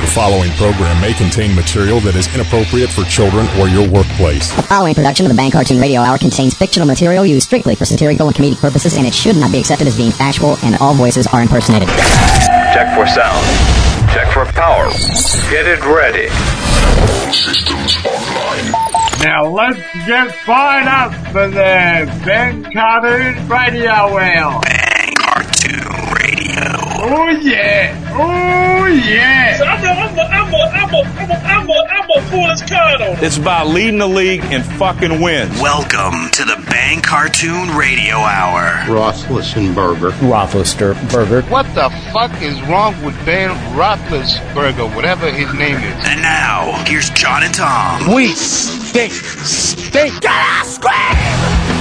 following program may contain material that is inappropriate for children or your workplace. The following production of the Bang Cartoon Radio Hour contains fictional material used strictly for satirical and comedic purposes, and it should not be accepted as being factual, and all voices are impersonated. Check for sound. Check for power. Get it ready. Systems online. Now let's get fired up for the Bang Cartoon Radio Hour. Bang Cartoon Radio. Oh yeah! Oh yeah! So I'm gonna pull this card on. It's about leading the league in fucking wins. Welcome to the Bang Cartoon Radio Hour. Roethlisberger. What the fuck is wrong with Ben Roethlisberger, whatever his name is? And now, here's John and Tom. We stink. Gotta scream!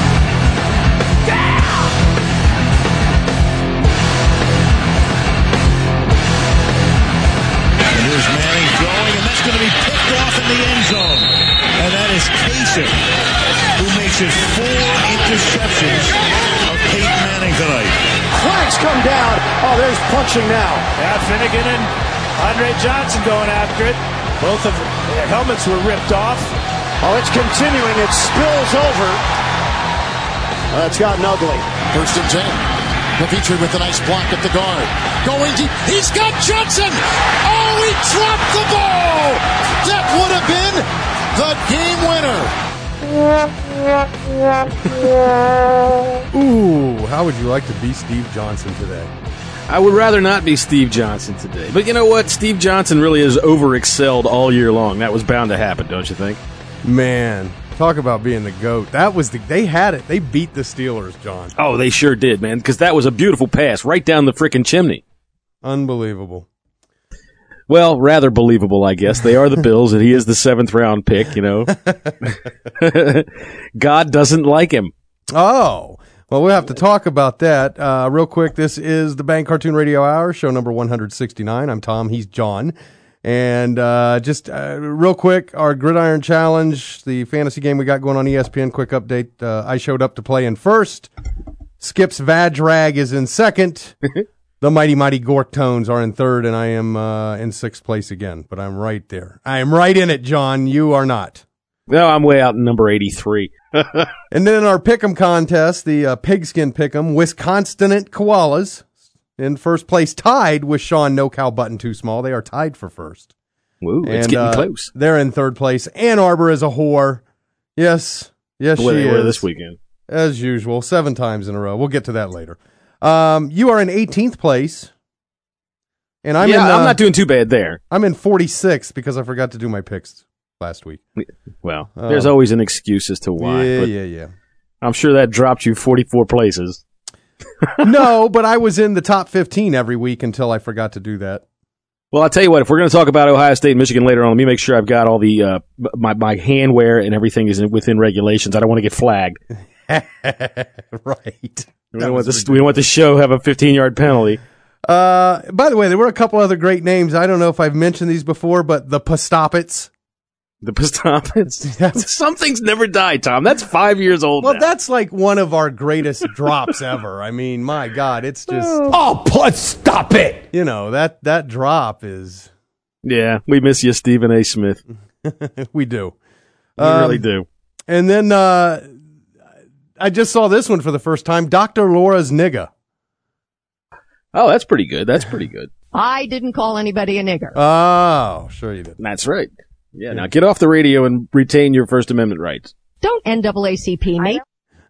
Here's Manning throwing, and that's going to be picked off in the end zone. And that is Kasich, who makes it 4 interceptions of Peyton Manning tonight. Flags come down. Oh, there's punching now. Yeah, Finnegan and Andre Johnson going after it. Both of their helmets were ripped off. Oh, it's continuing. It spills over. It's gotten ugly. First and 10. Pavitri with a nice block at the guard. Going deep. He's got Johnson. Oh, he dropped the ball. That would have been the game winner. Ooh, how would you like to be Steve Johnson today? I would rather not be Steve Johnson today. But you know what? Steve Johnson really has overexcelled all year long. That was bound to happen, don't you think? Man, talk about being the GOAT. They had it. They beat the Steelers, John. Oh, they sure did, man, because that was a beautiful pass right down the frickin' chimney. Unbelievable. Well, rather believable, I guess. They are the Bills, and he is the 7th round pick, you know. God doesn't like him. Oh, well, we'll have to talk about that. Real quick, this is the Bang Cartoon Radio Hour, show number 169. I'm Tom. He's John. And just real quick, our Gridiron Challenge, the fantasy game we got going on ESPN, quick update. I showed up to play in first. Skip's Vajrag is in second. The Mighty Gork Tones are in third, and I am in 6th place again. But I'm right there. I am right in it, John. You are not. No, I'm way out in number 83. And then our Pick'em contest, the Pigskin Pick'em, Wisconsin Koalas in first place, tied with Sean No Cow Button Too Small. They are tied for first. Ooh, it's getting close. They're in third place. Ann Arbor is a whore. Yes, she is. They were this weekend. As usual, 7 times in a row. We'll get to that later. You are in 18th place. And I'm not doing too bad there. I'm in 46th because I forgot to do my picks last week. Well, there's always an excuse as to why. Yeah. I'm sure that dropped you 44 places. No, but I was in the top 15 every week until I forgot to do that. Well, I'll tell you what, if we're going to talk about Ohio State and Michigan later on, let me make sure I've got all the my handwear and everything is within regulations. I don't want to get flagged. Right. We don't want the show have a 15-yard penalty. By the way, there were a couple other great names. I don't know if I've mentioned these before, but the Pastopits. The Pastopits? Some things never die, Tom. That's 5 years old now. That's like one of our greatest drops ever. I mean, my God, it's just... Oh, stop it! You know, that drop is... Yeah, we miss you, Stephen A. Smith. We do. We really do. And then I just saw this one for the first time. Dr. Laura's nigga. Oh, that's pretty good. I didn't call anybody a nigger. Oh, sure you did. That's right. Yeah, now get off the radio and retain your First Amendment rights. Don't NAACP me.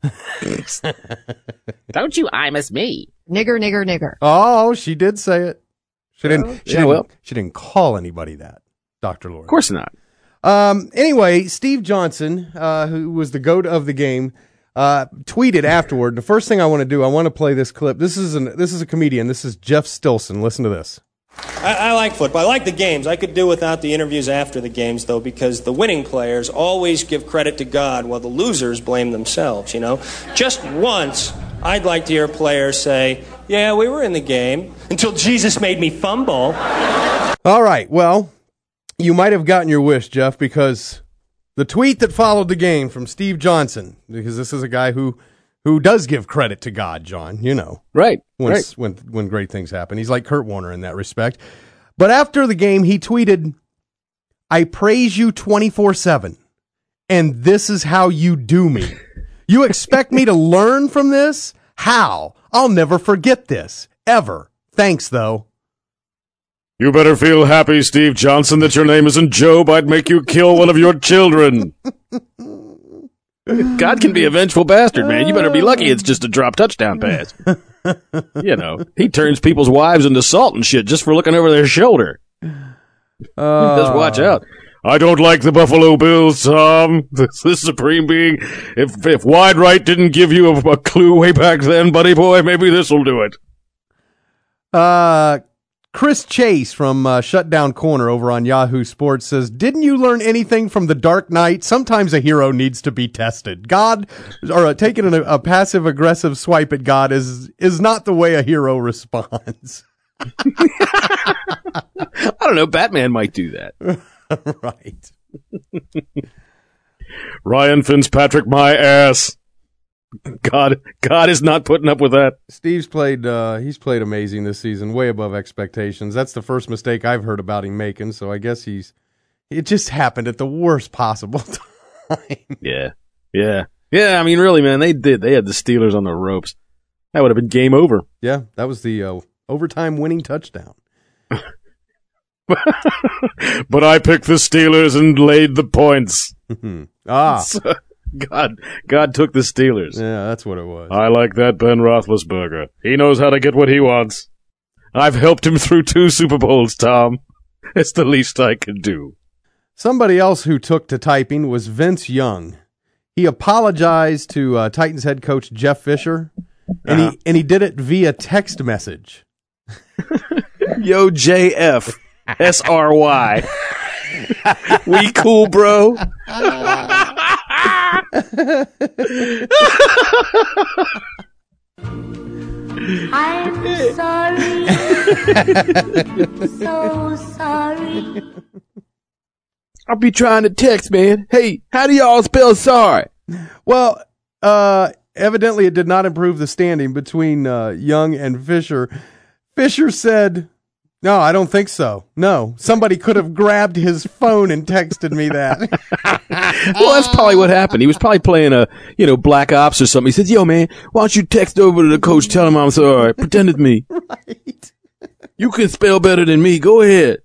Don't you Imus me. Nigger. Oh, she did say it. She didn't call anybody that, Dr. Laura. Of course not. Anyway, Steve Johnson, who was the GOAT of the game, tweeted afterward. The first thing I want to do, I want to play this clip. This is a comedian. This is Jeff Stilson. Listen to this. I like football. I like the games. I could do without the interviews after the games, though, because the winning players always give credit to God while the losers blame themselves, you know. Just once, I'd like to hear players say, yeah, we were in the game until Jesus made me fumble. All right, well, you might have gotten your wish, Jeff, because the tweet that followed the game from Steve Johnson, because this is a guy who does give credit to God, John, you know. Right. When great things happen. He's like Kurt Warner in that respect. But after the game, he tweeted, "I praise you 24/7, and this is how you do me. You expect me to learn from this? How? I'll never forget this. Ever. Thanks, though." You better feel happy, Steve Johnson, that your name isn't Job. I'd make you kill one of your children. God can be a vengeful bastard, man. You better be lucky it's just a drop touchdown pass. You know, he turns people's wives into salt and shit just for looking over their shoulder. Just watch out. I don't like the Buffalo Bills, Tom. This supreme being. If Wide Right didn't give you a clue way back then, buddy boy, maybe this will do it. Chris Chase from Shutdown Corner over on Yahoo Sports says, "Didn't you learn anything from The Dark Knight? Sometimes a hero needs to be tested. God, or taking a passive-aggressive swipe at God is not the way a hero responds." I don't know. Batman might do that. Right. Ryan Fitzpatrick, my ass. God is not putting up with that. Steve's played amazing this season, way above expectations. That's the first mistake I've heard about him making, so I guess it just happened at the worst possible time. Yeah. I mean, really, man, they had the Steelers on the ropes. That would have been game over. Yeah, that was the overtime winning touchdown. But I picked the Steelers and laid the points. So, God took the Steelers. Yeah, that's what it was. I like that Ben Roethlisberger. He knows how to get what he wants. I've helped him through 2 Super Bowls, Tom. It's the least I could do. Somebody else who took to typing was Vince Young. He apologized to Titans head coach Jeff Fisher, and he did it via text message. Yo, JF. SRY. We cool, bro. I'm sorry. So sorry. I'll be trying to text, man. Hey, how do y'all spell sorry? Well, evidently it did not improve the standing between Young and Fisher. Fisher said, "No, I don't think so. No, somebody could have grabbed his phone and texted me that." Well, that's probably what happened. He was probably playing Black Ops or something. He said, "Yo, man, why don't you text over to the coach, tell him I'm sorry. Pretend it's me. Right. You can spell better than me. Go ahead."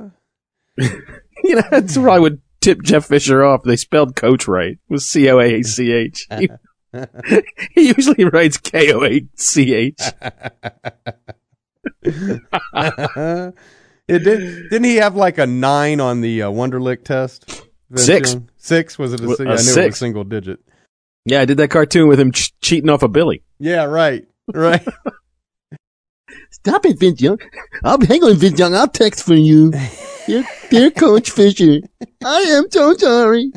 That's probably what tipped Jeff Fisher off. They spelled coach right. It was COACH. He usually writes KOACH. Didn't he have like a 9 on the Wonderlic test? 6. 6? Was it a 6? I knew 6. it was single digit. Yeah, I did that cartoon with him cheating off a Billy. Yeah, right. Stop it, Vince Young. Hang on, Vince Young. I'll text for you. Dear Coach Fisher, I am so sorry.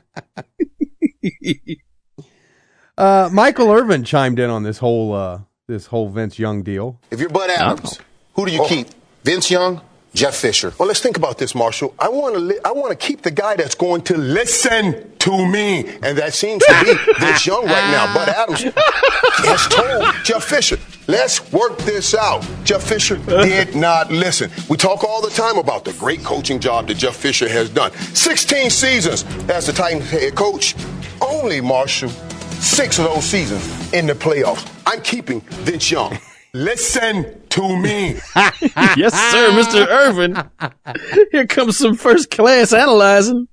Michael Irvin chimed in on this whole Vince Young deal. If you're Bud Adams, who do you keep? Vince Young, Jeff Fisher. Well, let's think about this, Marshall. I want to keep the guy that's going to listen to me, and that seems to be Vince Young right now. Bud Adams has told Jeff Fisher, "Let's work this out." Jeff Fisher did not listen. We talk all the time about the great coaching job that Jeff Fisher has done. 16 seasons as the Titans head coach. Only, Marshall, 6 of those seasons in the playoffs. I'm keeping Vince Young. Listen to me. Yes, sir, Mr. Irvin. Here comes some first-class analyzing.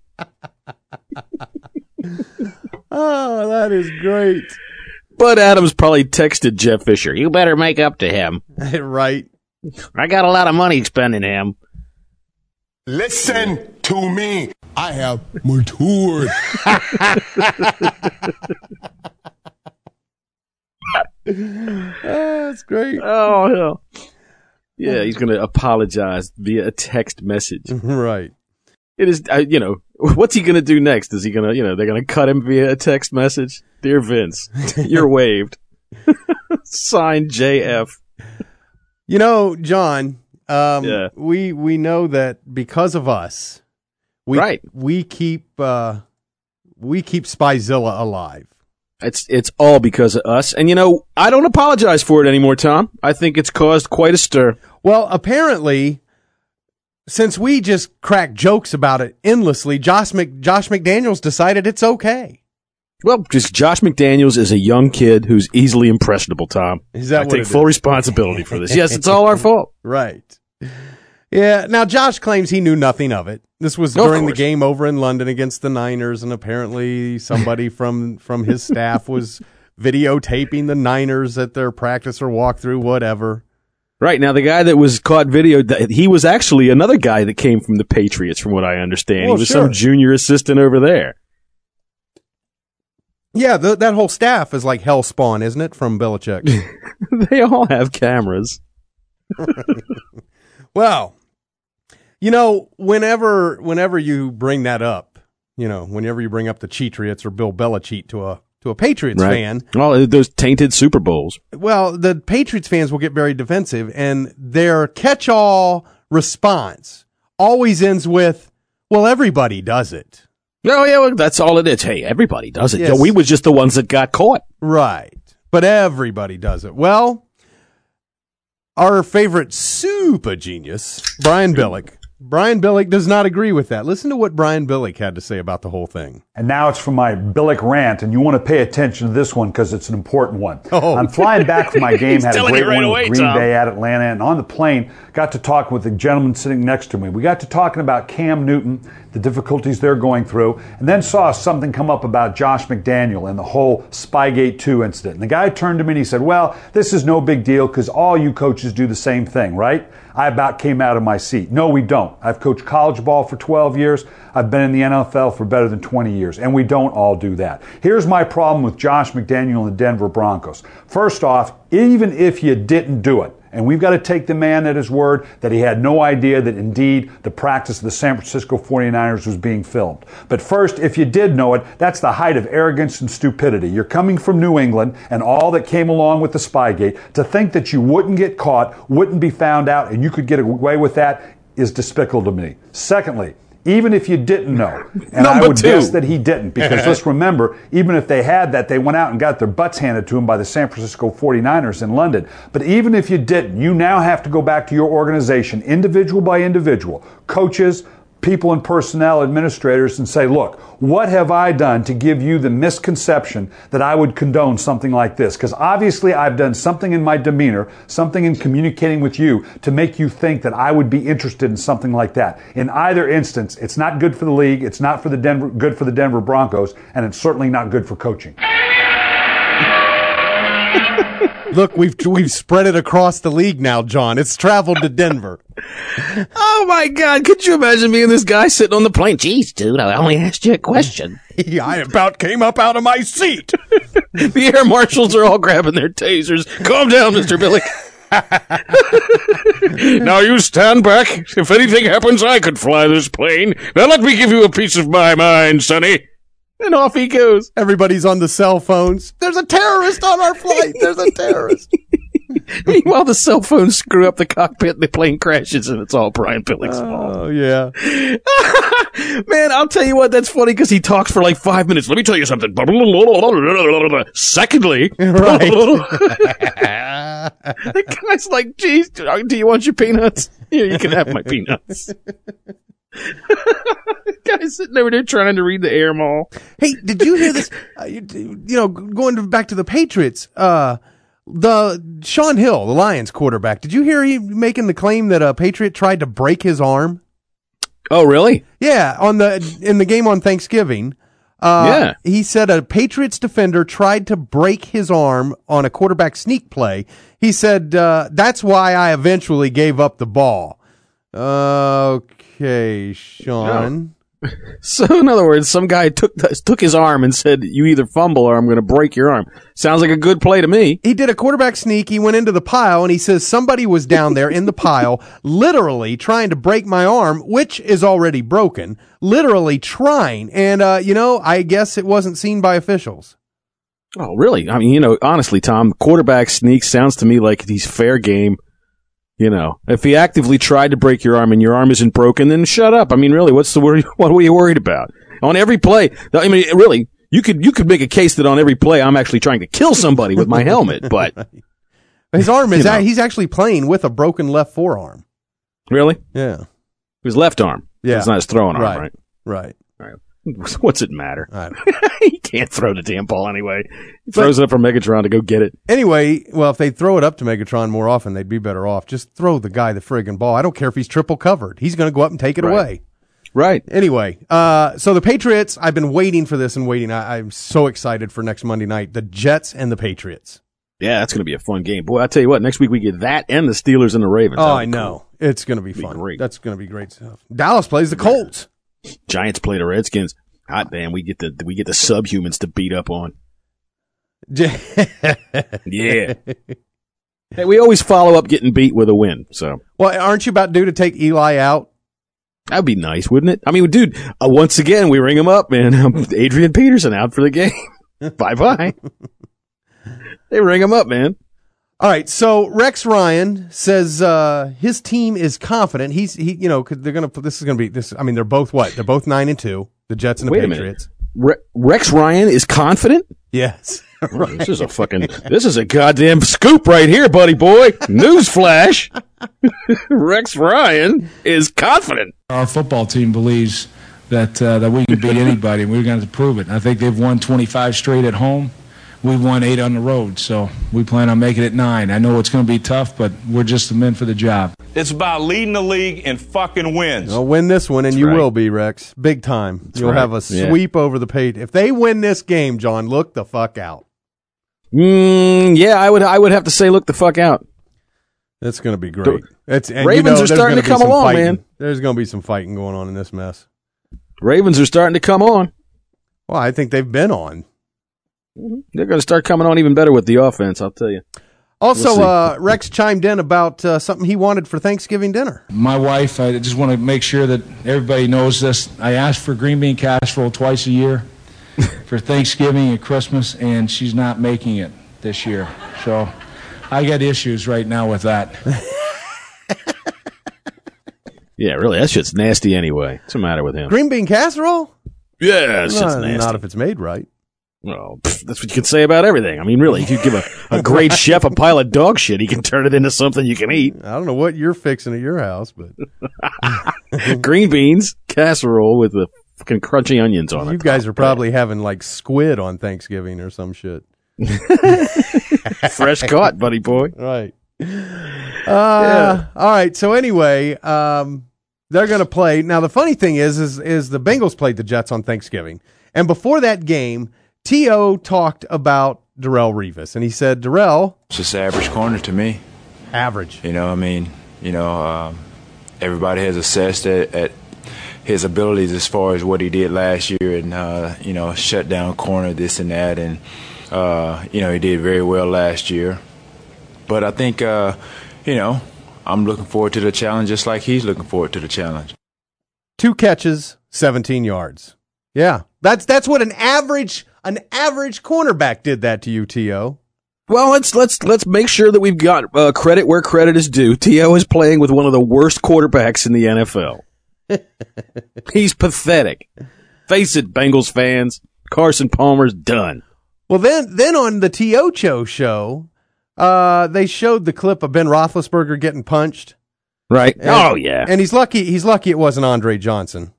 Oh, that is great. Bud Adams probably texted Jeff Fisher, "You better make up to him." Right. I got a lot of money spending him. Listen to me. I have matured. That's great. Oh, hell. Yeah, he's going to apologize via a text message. Right. It is, what's he going to do next? Is he going to, they're going to cut him via a text message? "Dear Vince, you're waived." Signed JF. John, we know that because of us, we keep Spyzilla alive. It's all because of us. And, I don't apologize for it anymore, Tom. I think it's caused quite a stir. Well, apparently, since we just crack jokes about it endlessly, Josh McDaniels decided it's okay. Well, because Josh McDaniels is a young kid who's easily impressionable, Tom. Is that I what take it full is? responsibility for this. Yes, it's all our fault. Right. Yeah. Now, Josh claims he knew nothing of it. This was during the game over in London against the Niners, and apparently somebody from his staff was videotaping the Niners at their practice or walkthrough, whatever. Right. Now, the guy that was caught video, he was actually another guy that came from the Patriots, from what I understand. Oh, he was sure. some junior assistant over there. Yeah, that whole staff is like hell spawn, isn't it, from Belichick? They all have cameras. Well, you know, whenever you bring that up, you know, whenever you bring up the Cheatriots or Bill Belichick to a Patriots fan. Well, those tainted Super Bowls. Well, the Patriots fans will get very defensive, and their catch-all response always ends with, well, everybody does it. Oh, yeah, well, that's all it is. Hey, everybody does it. Yes. Yeah, we was just the ones that got caught. Right. But everybody does it. Well, our favorite super genius, Brian Billick. Brian Billick does not agree with that. Listen to what Brian Billick had to say about the whole thing. And now it's for my Billick rant, and you want to pay attention to this one because it's an important one. Oh. I'm flying back from my game, had a great right one away, with Green Tom. Bay at Atlanta, and on the plane, got to talk with the gentleman sitting next to me. We got to talking about Cam Newton, the difficulties they're going through, and then saw something come up about Josh McDaniel and the whole Spygate 2 incident. And the guy turned to me and he said, well, this is no big deal because all you coaches do the same thing, right? I about came out of my seat. No, we don't. I've coached college ball for 12 years. I've been in the NFL for better than 20 years, and we don't all do that. Here's my problem with Josh McDaniel and the Denver Broncos. First off, even if you didn't do it, and we've got to take the man at his word that he had no idea that indeed the practice of the San Francisco 49ers was being filmed. But first, if you did know it, that's the height of arrogance and stupidity. You're coming from New England and all that came along with the Spygate. To think that you wouldn't get caught, wouldn't be found out, and you could get away with that is despicable to me. Secondly, even if you didn't know, and I would guess that he didn't, because let's remember, even if they had that, they went out and got their butts handed to them by the San Francisco 49ers in London. But even if you didn't, you now have to go back to your organization, individual by individual, coaches, people in personnel, administrators, and say, look, what have I done to give you the misconception that I would condone something like this? Because obviously I've done something in my demeanor, something in communicating with you to make you think that I would be interested in something like that. In either instance, it's not good for the league, it's not good for the Denver Broncos, and it's certainly not good for coaching. Look, we've spread it across the league now, John. It's traveled to Denver. Oh, my God. Could you imagine being this guy sitting on the plane? Jeez, dude, I only asked you a question. Yeah, I about came up out of my seat. The air marshals are all grabbing their tasers. Calm down, Mr. Billick. Now you stand back. If anything happens, I could fly this plane. Now let me give you a piece of my mind, Sonny. And off he goes. Everybody's on the cell phones. There's a terrorist on our flight. There's a terrorist. Meanwhile, the cell phones screw up the cockpit and the plane crashes, and it's all Brian Billick's fault. Oh, yeah. Man, I'll tell you what, that's funny because he talks for like 5 minutes. Let me tell you something. Secondly, right. The guy's like, geez, do you want your peanuts? Here, you can have my peanuts. Guy's sitting over there trying to read the air mall. Hey, did you hear this? Going back to the Patriots, the Sean Hill, the Lions quarterback, did you hear he making the claim that a Patriot tried to break his arm? Oh, really? Yeah, in the game on Thanksgiving. Yeah. He said a Patriots defender tried to break his arm on a quarterback sneak play. He said, that's why I eventually gave up the ball. Okay, Sean. So, in other words, some guy took his arm and said, you either fumble or I'm going to break your arm. Sounds like a good play to me. He did a quarterback sneak. He went into the pile, and he says somebody was down there in the pile literally trying to break my arm, which is already broken, literally trying. And, I guess it wasn't seen by officials. Oh, really? I mean, honestly, Tom, quarterback sneak sounds to me like he's fair game. If he actively tried to break your arm and your arm isn't broken, then shut up. I mean, really, what were you worried about? On every play, I mean, really, you could make a case that on every play I'm actually trying to kill somebody with my helmet, but his arm is he's actually playing with a broken left forearm. Really? Yeah. His left arm. Yeah. It's not his throwing arm, Right. What's it matter? He can't throw the damn ball anyway. He throws it up for Megatron to go get it. Anyway, well, if they throw it up to Megatron more often, they'd be better off. Just throw the guy the friggin' ball. I don't care if he's triple covered. He's going to go up and take it away. Right. Anyway, so the Patriots, I've been waiting for this and waiting. I'm so excited for next Monday night. The Jets and the Patriots. Yeah, that's going to be a fun game. Boy, I tell you what, next week we get that and the Steelers and the Ravens. Oh, I know. Cool. It's going to be fun. Great. That's going to be great stuff. Dallas plays the Colts. Giants play the Redskins. Hot damn, we get the subhumans to beat up on. Yeah. Hey, we always follow up getting beat with a win. So, well, aren't you about due to take Eli out? That'd be nice, wouldn't it? I mean, dude, once again we ring him up, man. Adrian Peterson out for the game. Bye. They ring him up, man. All right, so Rex Ryan says his team is confident. Cause they're gonna. This is gonna be this. I mean, they're both what? They're both 9-2. The Jets and the Patriots. Rex Ryan is confident? Yes. Right. This is a goddamn scoop right here, buddy boy. Newsflash. Rex Ryan is confident. Our football team believes that we can beat anybody, and we're going to prove it. I think they've won 25 straight at home. We've won 8 on the road, so we plan on making it 9. I know it's going to be tough, but we're just the men for the job. It's about leading the league in fucking wins. You'll win this one, and you will be, Rex. Big time. You'll have a sweep over the Patriots. If they win this game, John, look the fuck out. Yeah, I would have to say look the fuck out. It's going to be great. Ravens are starting to come along, man. There's going to be some fighting going on in this mess. Ravens are starting to come on. Well, I think they've been on. They're going to start coming on even better with the offense, I'll tell you. Also, Rex chimed in about something he wanted for Thanksgiving dinner. My wife, I just want to make sure that everybody knows this. I ask for green bean casserole twice a year for Thanksgiving and Christmas, and she's not making it this year. So I got issues right now with that. Yeah, really, that shit's nasty anyway. What's the matter with him? Green bean casserole? Yeah, that shit's nasty. Not if it's made right. Well, that's what you can say about everything. I mean, really, if you give a great chef a pile of dog shit, he can turn it into something you can eat. I don't know what you're fixing at your house, but green beans, casserole with the fucking crunchy onions on it. You guys are probably having like squid on Thanksgiving or some shit. Fresh caught, buddy boy. Right. All right. So anyway, they're going to play. Now, the funny thing is the Bengals played the Jets on Thanksgiving. And before that game, T.O. talked about Darrelle Revis, and he said, Darrelle... It's just average corner to me. Average. Everybody has assessed at his abilities as far as what he did last year and, shut down corner, this and that. And, he did very well last year. But I think, I'm looking forward to the challenge just like he's looking forward to the challenge. 2 catches, 17 yards. Yeah, that's what an average cornerback did that to you, T.O. Well, let's make sure that we've got credit where credit is due. T.O. is playing with one of the worst quarterbacks in the NFL. He's pathetic. Face it, Bengals fans. Carson Palmer's done. Well, then on the T.O. show, they showed the clip of Ben Roethlisberger getting punched. Right. And, yeah. And he's lucky it wasn't Andre Johnson.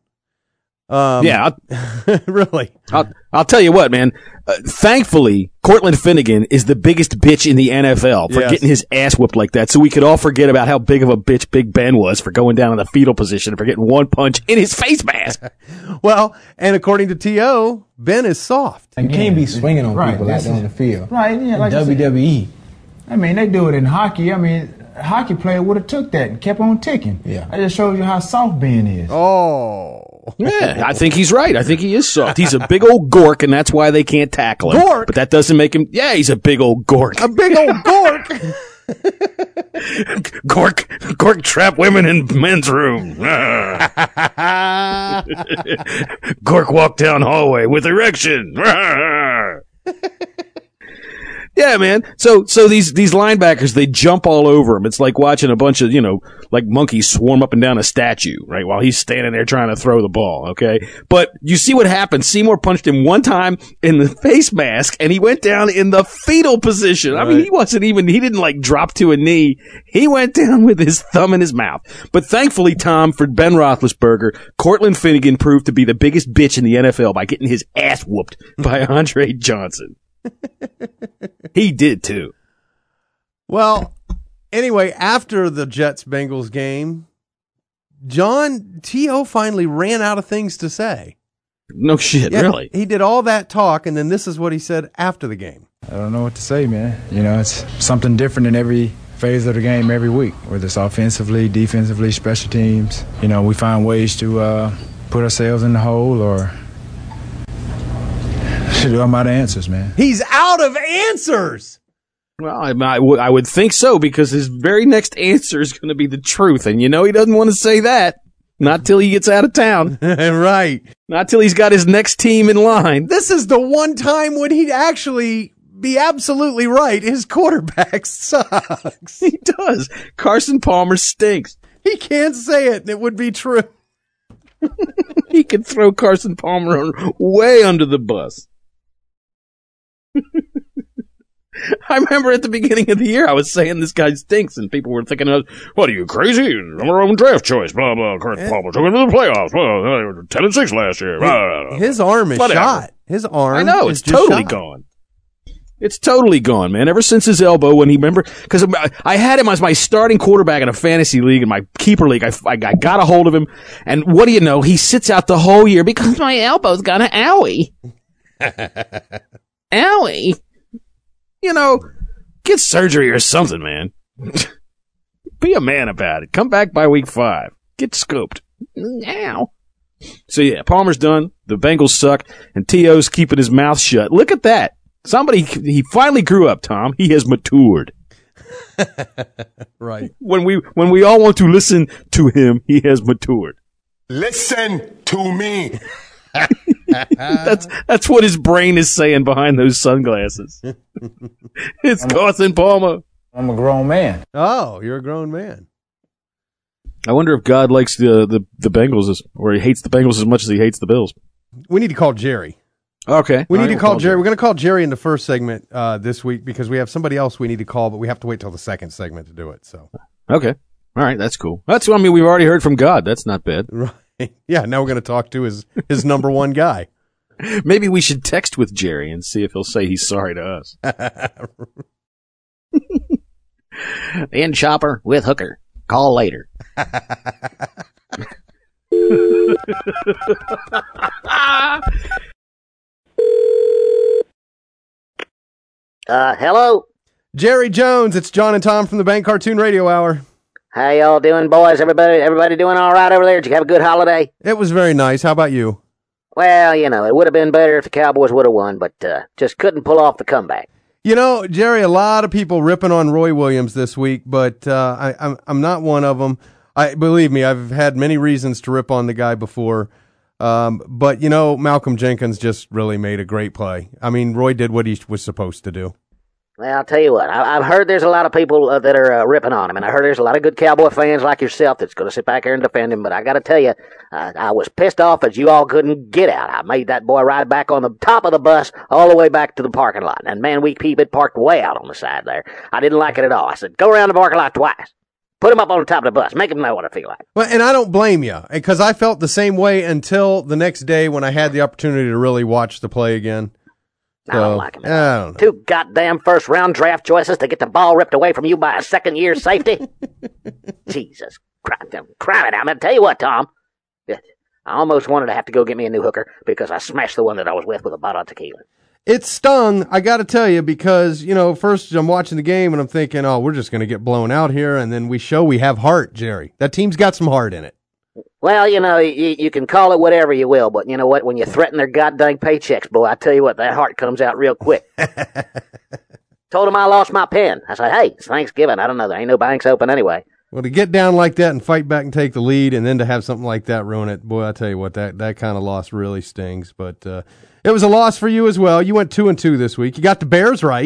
Really. I'll tell you what, man. Thankfully, Cortland Finnegan is the biggest bitch in the NFL for getting his ass whooped like that. So we could all forget about how big of a bitch Big Ben was for going down in the fetal position and for getting one punch in his face mask. Well, and according to T.O., Ben is soft. You can't be swinging on people out there on the field. Right, yeah. Like WWE. I mean, they do it in hockey. I mean, a hockey player would have took that and kept on ticking. Yeah. That just shows you how soft Ben is. Oh. Yeah, I think he's right. I think he is soft. He's a big old gork, and that's why they can't tackle him. Gork? But that doesn't make him... Yeah, he's a big old gork. A big old gork? Gork trap women in men's room. Gork walk down hallway with erection. Yeah, man. So these linebackers, they jump all over him. It's like watching a bunch of, like monkeys swarm up and down a statue, right? While he's standing there trying to throw the ball, okay? But you see what happened. Seymour punched him one time in the face mask and he went down in the fetal position. Right. I mean, he didn't like drop to a knee. He went down with his thumb in his mouth. But thankfully, Tom, for Ben Roethlisberger, Cortland Finnegan proved to be the biggest bitch in the NFL by getting his ass whooped by Andre Johnson. He did too. Well, anyway, after the Jets-Bengals game, John T.O. finally ran out of things to say. No shit, yeah, really? He did all that talk, and then this is what he said after the game. I don't know what to say, man. It's something different in every phase of the game every week, whether it's offensively, defensively, special teams. We find ways to put ourselves in the hole or... I'm out of answers, man. He's out of answers! Well, I would think so, because his very next answer is going to be the truth, and he doesn't want to say that. Not till he gets out of town. Right. Not till he's got his next team in line. This is the one time when he'd actually be absolutely right. His quarterback sucks. He does. Carson Palmer stinks. He can't say it, and it would be true. He could throw Carson Palmer way under the bus. I remember at the beginning of the year, I was saying this guy stinks, and people were thinking, what are you, crazy? Number one draft choice, blah, blah, Carson Palmer took him to the playoffs, 10-6 last year. His arm is shot. His arm I know, is it's totally shot. Gone. It's totally gone, man. Ever since his elbow, because I had him as my starting quarterback in a fantasy league, in my keeper league, I got a hold of him, and what do you know? He sits out the whole year because my elbow's got an owie. Owie? Get surgery or something, man. Be a man about it. Come back by week 5. Get scoped. Ow. So yeah, Palmer's done. The Bengals suck, and T.O.'s keeping his mouth shut. Look at that. He finally grew up, Tom. He has matured. Right. When we all want to listen to him, he has matured. Listen to me. That's what his brain is saying behind those sunglasses. It's Carson Palmer. I'm a grown man. Oh, you're a grown man. I wonder if God likes the Bengals, or he hates the Bengals as much as he hates the Bills. We need to call Jerry. Okay. We need to call Jerry. We're going to call Jerry in the first segment this week because we have somebody else we need to call, but we have to wait till the second segment to do it. So. Okay. All right. That's cool. We've already heard from God. That's not bad. Right. Yeah. Now we're going to talk to his number one guy. Maybe we should text with Jerry and see if he'll say he's sorry to us. In chopper with hooker. Call later. Hello? Jerry Jones, it's John and Tom from the Bank Cartoon Radio Hour. How y'all doing, boys? Everybody doing all right over there? Did you have a good holiday? It was very nice. How about you? Well, it would have been better if the Cowboys would have won, but just couldn't pull off the comeback. Jerry, a lot of people ripping on Roy Williams this week, but I'm not one of them. Believe me, I've had many reasons to rip on the guy before. But Malcolm Jenkins just really made a great play. I mean, Roy did what he was supposed to do. Well, I'll tell you what, I've heard there's a lot of people that are ripping on him, and I heard there's a lot of good Cowboy fans like yourself that's going to sit back here and defend him, but I got to tell you, I was pissed off that you all couldn't get out. I made that boy ride back on the top of the bus all the way back to the parking lot, and man, we keep it parked way out on the side there. I didn't like it at all. I said, go around the parking lot twice. Put him up on the top of the bus. Make him know what I feel like. Well, and I don't blame you, because I felt the same way until the next day when I had the opportunity to really watch the play again. I don't like him. I don't know. 2 goddamn first-round draft choices to get the ball ripped away from you by a second-year safety? Jesus Christ. I'm going to tell you what, Tom. I almost wanted to have to go get me a new hooker because I smashed the one that I was with a bottle of tequila. It stung, I got to tell you, because, first I'm watching the game and I'm thinking, oh, we're just going to get blown out here, and then we have heart, Jerry. That team's got some heart in it. Well, you can call it whatever you will, but you know what? When you threaten their goddamn paychecks, boy, I tell you what, that heart comes out real quick. Told him I lost my pen. I said, hey, it's Thanksgiving. I don't know. There ain't no banks open anyway. Well, to get down like that and fight back and take the lead and then to have something like that ruin it, boy, I tell you what, that kind of loss really stings. But it was a loss for you as well. You went 2-2 this week. You got the Bears right.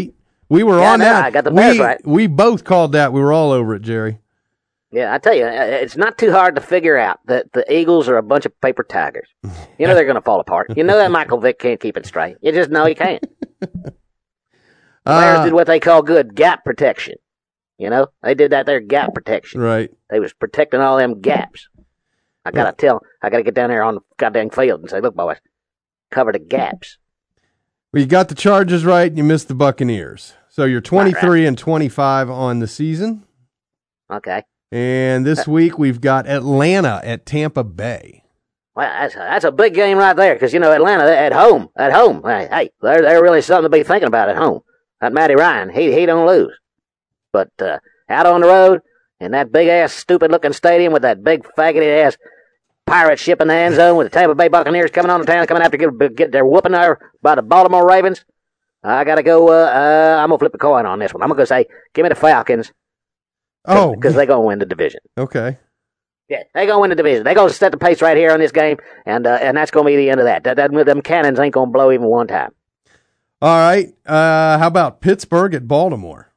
We were Yeah, on no, that. I got the Bears right. We both called that. We were all over it, Jerry. Yeah, I tell you, it's not too hard to figure out that the Eagles are a bunch of paper tigers. You know they're going to fall apart. You know that Michael Vick can't keep it straight. You just know he can't. The Bears did what they call good gap protection. You know, they did that there gap protection. Right. They was protecting all them gaps. I got to get down there on the goddamn field and say, look, boys, cover the gaps. Well, you got the Chargers right, and you missed the Buccaneers. So you're 23 and 25 on the season. Okay. And this week we've got Atlanta at Tampa Bay. Well, that's a big game right there because, you know, Atlanta at home. Hey, they're really something to be thinking about at home. That Matty Ryan, he don't lose. But out on the road in that big-ass, stupid-looking stadium with that big, faggoty-ass pirate ship in the end zone with the Tampa Bay Buccaneers coming on to town, coming after get their whooping there by the Baltimore Ravens, I got to go, I'm going to flip a coin on this one. I'm going to say, give me the Falcons. Because they're going to win the division. Okay. Yeah, they're going to win the division. They're going to set the pace right here on this game, and that's going to be the end of that. Them cannons ain't going to blow even one time. All right. How about Pittsburgh at Baltimore?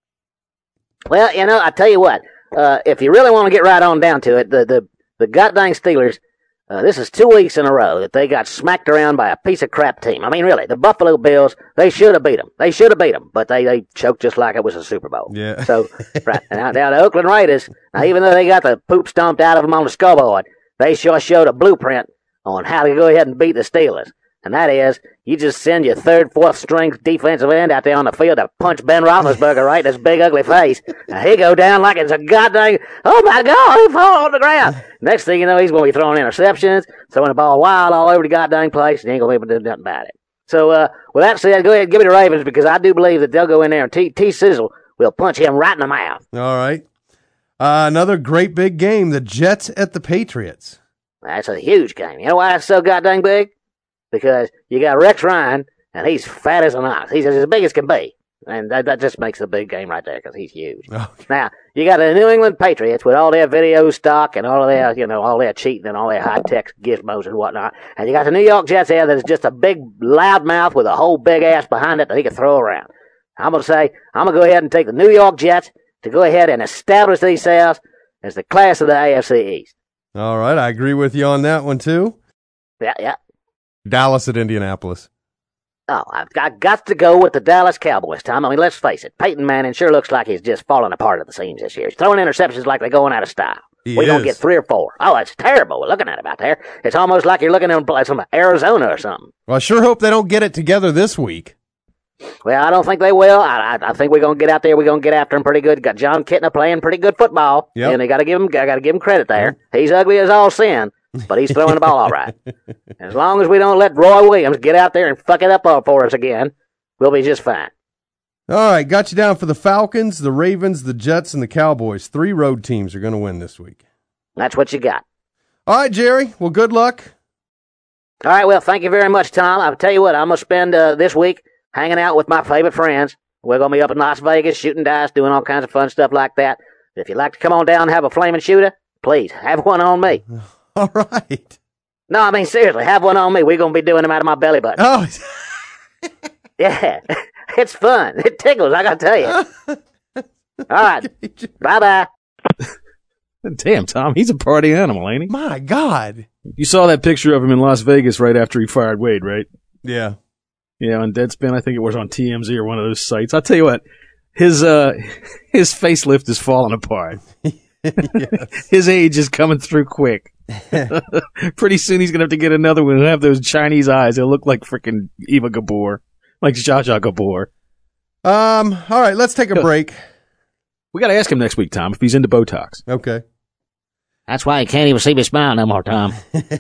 Well, you know, I tell you what. If you really want to get right on down to it, the goddamn Steelers, this is 2 weeks in a row that they got smacked around by a piece of crap team. I mean, really, the Buffalo Bills, they should have beat them. But they choked just like it was a Super Bowl. Yeah. So, right. Now the Oakland Raiders, now even though they got the poop stomped out of them on the scoreboard, they sure showed a blueprint on how to go ahead and beat the Steelers. And that is, you just send your third, fourth string defensive end out there on the field to punch Ben Roethlisberger right in his big ugly face. And he go down like it's a goddamn, oh my God, he fall on the ground. Next thing you know, he's going to be throwing interceptions, throwing the ball wild all over the goddamn place, and he ain't going to be able to do nothing about it. So, with that said, go ahead and give me the Ravens because I do believe that they'll go in there and T-Sizzle will punch him right in the mouth. All right. Another great big game, the Jets at the Patriots. That's a huge game. You know why it's so goddamn big? Because you got Rex Ryan, and he's fat as an ox. He's as big as can be. And that just makes a big game right there because he's huge. Okay. Now, you got the New England Patriots with all their video stock and all of their, you know, all their cheating and all their high-tech gizmos and whatnot. And you got the New York Jets there that is just a big loudmouth with a whole big ass behind it that he can throw around. I'm going to say, I'm going to go ahead and take the New York Jets to go ahead and establish themselves as the class of the AFC East. All right, I agree with you on that one, too. Yeah. Dallas at Indianapolis. Oh, I've got to go with the Dallas Cowboys, Tom. I mean, let's face it. Peyton Manning sure looks like he's just falling apart at the seams this year. He's throwing interceptions like they're going out of style. We're going to get 3 or 4. Oh, it's terrible. We're looking at it out there. It's almost like you're looking at some Arizona or something. Well, I sure hope they don't get it together this week. Well, I don't think they will. I think we're going to get out there. We're going to get after him pretty good. Got John Kitna playing pretty good football. Yep. And I got to give him credit there. He's ugly as all sin, but he's throwing the ball all right. As long as we don't let Roy Williams get out there and fuck it up all for us again, we'll be just fine. All right, got you down for the Falcons, the Ravens, the Jets, and the Cowboys. 3 road teams are going to win this week. That's what you got. All right, Jerry. Well, good luck. All right, well, thank you very much, Tom. I'll tell you what, I'm going to spend this week hanging out with my favorite friends. We're going to be up in Las Vegas shooting dice, doing all kinds of fun stuff like that. If you'd like to come on down and have a flaming shooter, please, have one on me. All right. No, I mean, seriously, have one on me. We're going to be doing them out of my belly button. Oh. Yeah, it's fun. It tickles, I got to tell you. All right, bye-bye. Damn, Tom, he's a party animal, ain't he? My God. You saw that picture of him in Las Vegas right after he fired Wade, right? Yeah. Yeah, on Deadspin, I think it was on TMZ or one of those sites. I'll tell you what, his facelift is falling apart. Yes. His age is coming through quick. Pretty soon he's going to have to get another one and have those Chinese eyes. They'll look like freaking Eva Gabor, like Zsa Zsa Gabor. All right, let's take a break. We got to ask him next week, Tom, if he's into Botox. Okay. That's why you can't even see me smile no more, Tom.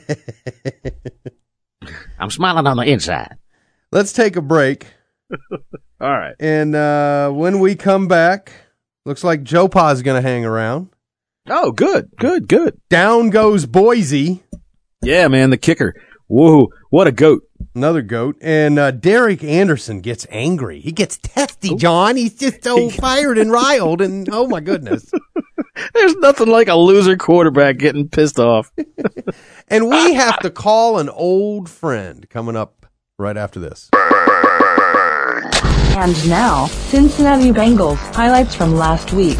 I'm smiling on the inside. Let's take a break. All right. And when we come back, looks like Joe Pa's going to hang around. Oh, good. Down goes Boise. Yeah, man, the kicker. Whoa, what a goat. Another goat. And Derek Anderson gets angry. He gets testy, John. He's just so fired and riled, and oh, my goodness. There's nothing like a loser quarterback getting pissed off. And we have to call an old friend coming up right after this. And now, Cincinnati Bengals highlights from last week.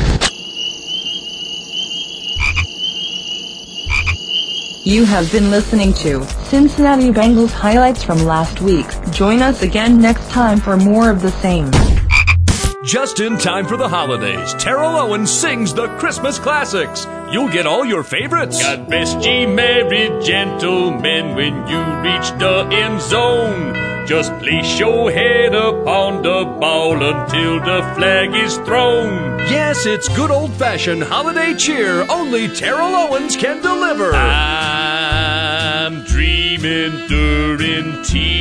You have been listening to Cincinnati Bengals highlights from last week. Join us again next time for more of the same. Just in time for the holidays, Terrell Owens sings the Christmas classics. You'll get all your favorites. God bless ye merry gentlemen when you reach the end zone. Just place your head upon the ball until the flag is thrown. Yes, it's good old-fashioned holiday cheer only Terrell Owens can deliver. I'm dreaming during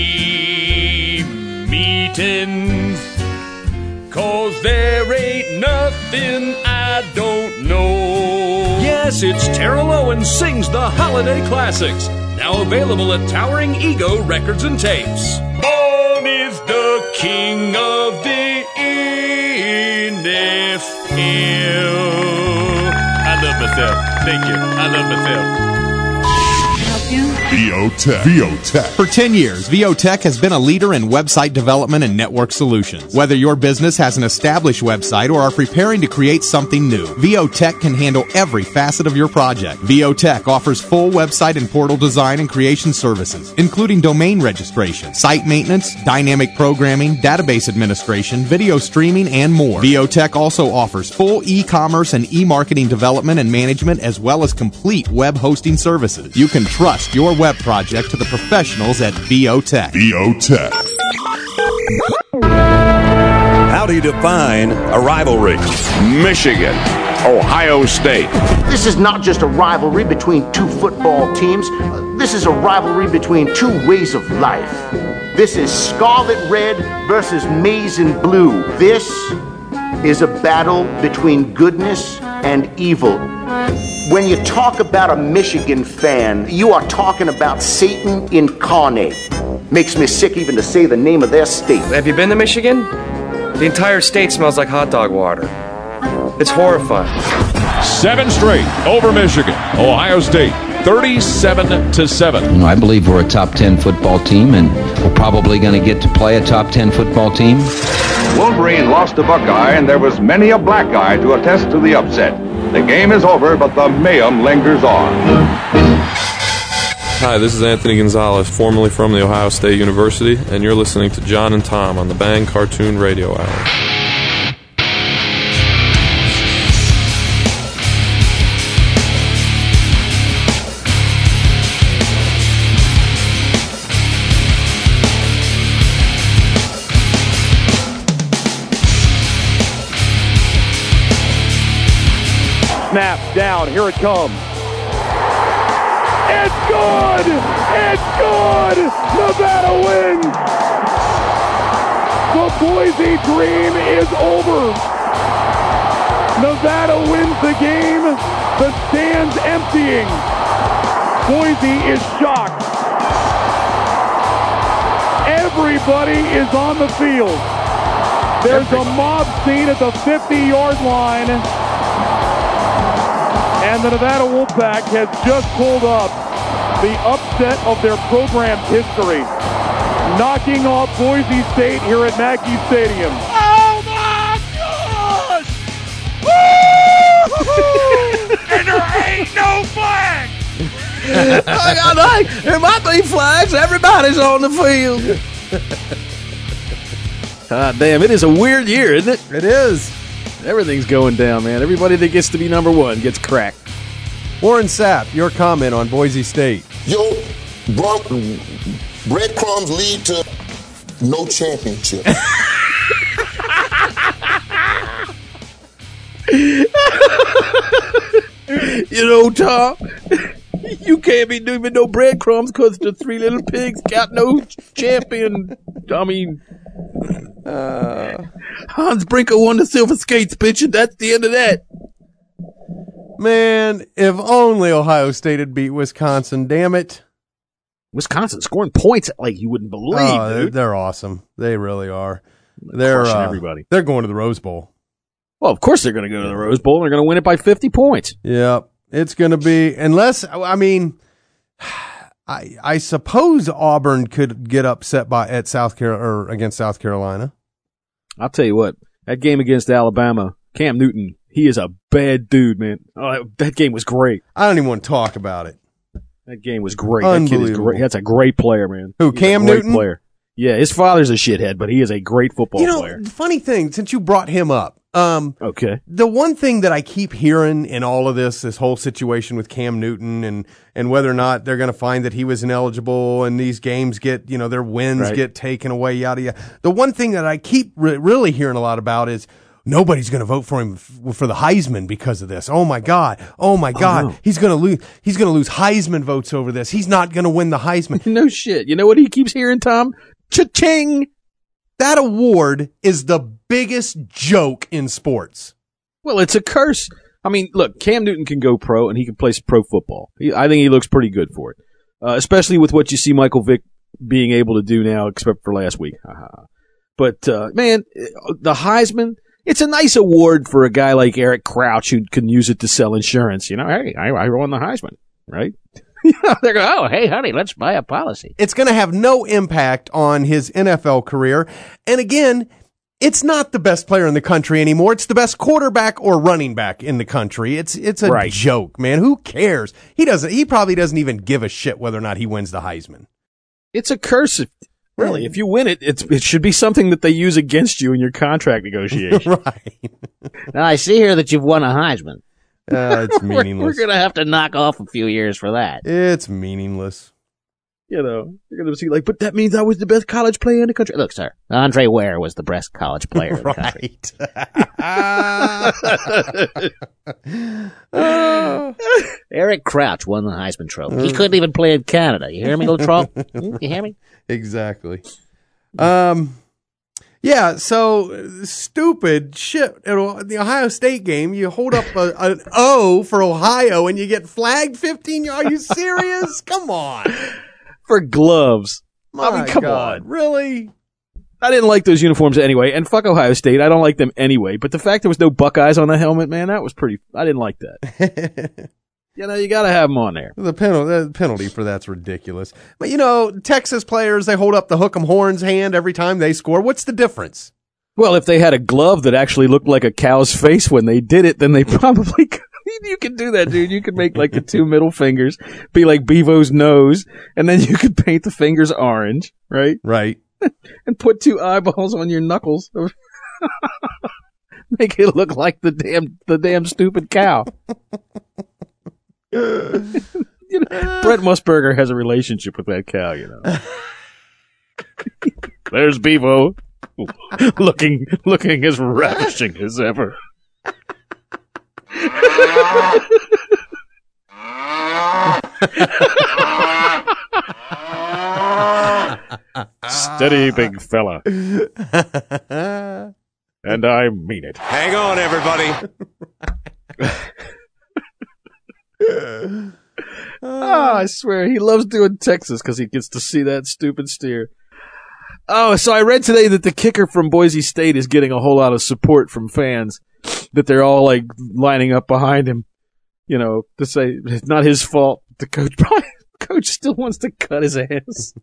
team meetings, 'cause there ain't nothing I don't know. Yes, it's Terrell Owens sings the holiday classics. Now available at Towering Ego Records and Tapes. Born is the king of the NFL. I love myself. Thank you. I love myself. VOTech. For 10 years, VOTech has been a leader in website development and network solutions. Whether your business has an established website or are preparing to create something new, VOTech can handle every facet of your project. VOTech offers full website and portal design and creation services, including domain registration, site maintenance, dynamic programming, database administration, video streaming, and more. VOTech also offers full e-commerce and e-marketing development and management, as well as complete web hosting services. You can trust your web project to the professionals at VOTech. VOTech. How do you define a rivalry? Michigan, Ohio State. This is not just a rivalry between two football teams. This is a rivalry between two ways of life. This is scarlet red versus maize and blue. This is a battle between goodness and evil. When you talk about a Michigan fan, you are talking about Satan incarnate. Makes me sick even to say the name of their state. Have you been to Michigan? The entire state smells like hot dog water. It's horrifying. 7 straight over Michigan, Ohio State, 37-7. I believe we're a top 10 football team, and we're probably going to get to play a top 10 football team. Wolverine lost to Buckeye, and there was many a black eye to attest to the upset. The game is over, but the mayhem lingers on. Hi, this is Anthony Gonzalez, formerly from the Ohio State University, and you're listening to John and Tom on the Bang Cartoon Radio Hour. Snap down, here it comes. It's good! It's good! Nevada wins! The Boise dream is over. Nevada wins the game. The stands emptying. Boise is shocked. Everybody is on the field. There's a mob scene at the 50-yard line. And the Nevada Wolfpack has just pulled up the upset of their program's history, knocking off Boise State here at Mackey Stadium. Oh my gosh! Woo! And there ain't no flag! I got like, there might be flags. Everybody's on the field. God damn, it is a weird year, isn't it? It is. Everything's going down, man. Everybody that gets to be number one gets cracked. Warren Sapp, your comment on Boise State. Breadcrumbs lead to no championship. You know, Tom, you can't be doing no breadcrumbs because the three little pigs got no champion. I mean, Hans Brinker won the silver skates, bitch, and that's the end of that. Man, if only Ohio State had beat Wisconsin, damn it. Wisconsin scoring points like you wouldn't believe, dude. They're awesome. They really are. They're everybody. They're going to the Rose Bowl. Well, of course they're going to go to the Rose Bowl, and they're going to win it by 50 points. Yeah, it's going to be, unless, I mean, I suppose Auburn could get upset against South Carolina. I'll tell you what, that game against Alabama, Cam Newton, he is a bad dude, man. Oh, that game was great. I don't even want to talk about it. That game was great. That kid is great. That's a great player, man. Who, Cam Newton? Player. Yeah, his father's a shithead, but he is a great football player. The funny thing, since you brought him up, okay. The one thing that I keep hearing in all of this whole situation with Cam Newton and whether or not they're going to find that he was ineligible and these games get, their wins get taken away, yada, yada. The one thing that I keep really hearing a lot about is nobody's going to vote for him for the Heisman because of this. Oh my God. No. He's going to lose Heisman votes over this. He's not going to win the Heisman. No shit. You know what he keeps hearing, Tom? Cha-ching! That award is the biggest joke in sports. Well, it's a curse. I mean, look, Cam Newton can go pro and he can play pro football. I think he looks pretty good for it, especially with what you see Michael Vick being able to do now, except for last week. But, man, the Heisman, it's a nice award for a guy like Eric Crouch who can use it to sell insurance. Hey, I won the Heisman, right? They're going, oh, hey, honey, let's buy a policy. It's going to have no impact on his NFL career. And again, it's not the best player in the country anymore. It's the best quarterback or running back in the country. It's a joke, man. Who cares? He probably doesn't even give a shit whether or not he wins the Heisman. It's a curse. Really, if you win it, it should be something that they use against you in your contract negotiation. Right. Now, I see here that you've won a Heisman. It's meaningless. We're going to have to knock off a few years for that. It's meaningless. You're going to see but that means I was the best college player in the country. Look, sir, Andre Ware was the best college player in the country. Eric Crouch won the Heisman Trophy. He couldn't even play in Canada. You hear me, little troll? You hear me? Exactly. Yeah, so stupid shit. At the Ohio State game, you hold up an O for Ohio and you get flagged 15 yards. Are you serious? Come on. For gloves. Come on. Really? I didn't like those uniforms anyway, and fuck Ohio State. I don't like them anyway, but the fact there was no Buckeyes on the helmet, man, that was I didn't like that. You got to have them on there. The penalty for that's ridiculous. But, Texas players, they hold up the hook 'em horns hand every time they score. What's the difference? Well, if they had a glove that actually looked like a cow's face when they did it, then they probably could. You could do that, dude. You could make like the two middle fingers be like Bevo's nose, and then you could paint the fingers orange, right? Right. And put two eyeballs on your knuckles. Make it look like the damn stupid cow. Brent Musburger has a relationship with that cow, There's Bevo, looking as ravishing as ever. Steady, big fella. And I mean it. Hang on, everybody. I swear, he loves doing Texas because he gets to see that stupid steer. Oh, so I read today that the kicker from Boise State is getting a whole lot of support from fans, that they're all like lining up behind him, to say it's not his fault. The coach still wants to cut his ass.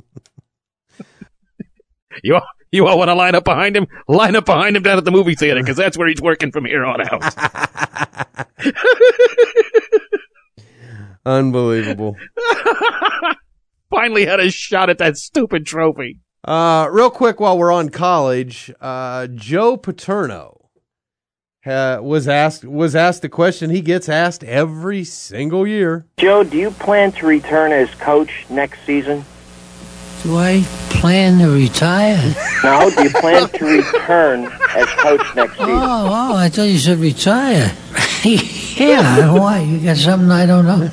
You all want to line up behind him? Line up behind him down at the movie theater, because that's where he's working from here on out. Unbelievable. Finally had a shot at that stupid trophy. Real quick, while we're on college, Joe Paterno was asked the question he gets asked every single year. Joe, do you plan to return as coach next season? Do I plan to retire? No, do you plan to return as coach next season? Oh, I thought you said retire. Yeah, why? You got something I don't know?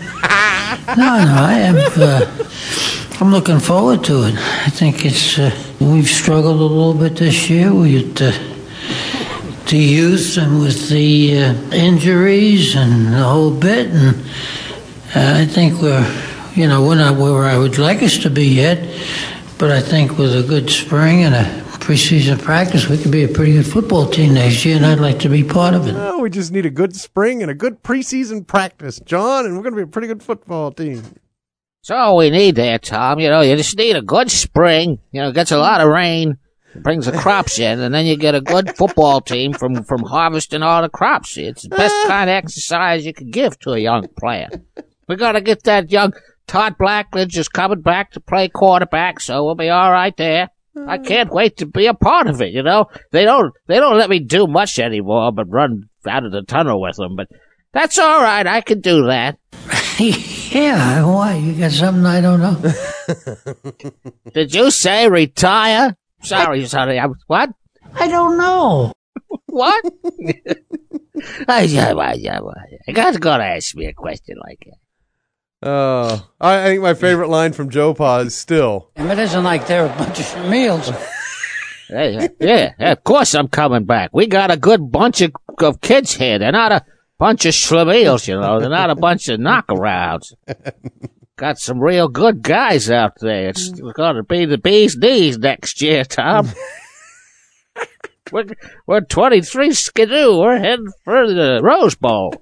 No, I'm looking forward to it. I think we've struggled a little bit this year with the youth and with the injuries and the whole bit, and I think we're not where I would like us to be yet, but I think with a good spring and a preseason practice, we could be a pretty good football team next year, and I'd like to be part of it. Oh, we just need a good spring and a good preseason practice, John, and we're going to be a pretty good football team. That's all we need there, Tom. You just need a good spring. It gets a lot of rain. Brings the crops in, and then you get a good football team from harvesting all the crops. It's the best kind of exercise you can give to a young player. We got to get that young Todd Blackledge is coming back to play quarterback, so we'll be all right there. I can't wait to be a part of it. You know, they don't let me do much anymore, but run out of the tunnel with them. But that's all right. I can do that. Yeah, why? You got something I don't know? Did you say retire? Sorry, sonny. What? I don't know. What? I got to ask me a question like that. I think my favorite line from Joe Pa is still. And it isn't like they're a bunch of meals. Yeah, of course I'm coming back. We got a good bunch of kids here. They're not a bunch of schlemiels, you know. They're not a bunch of knockarounds. Got some real good guys out there. It's going to be the bee's knees next year, Tom. We're 23 skidoo. We're heading for the Rose Bowl.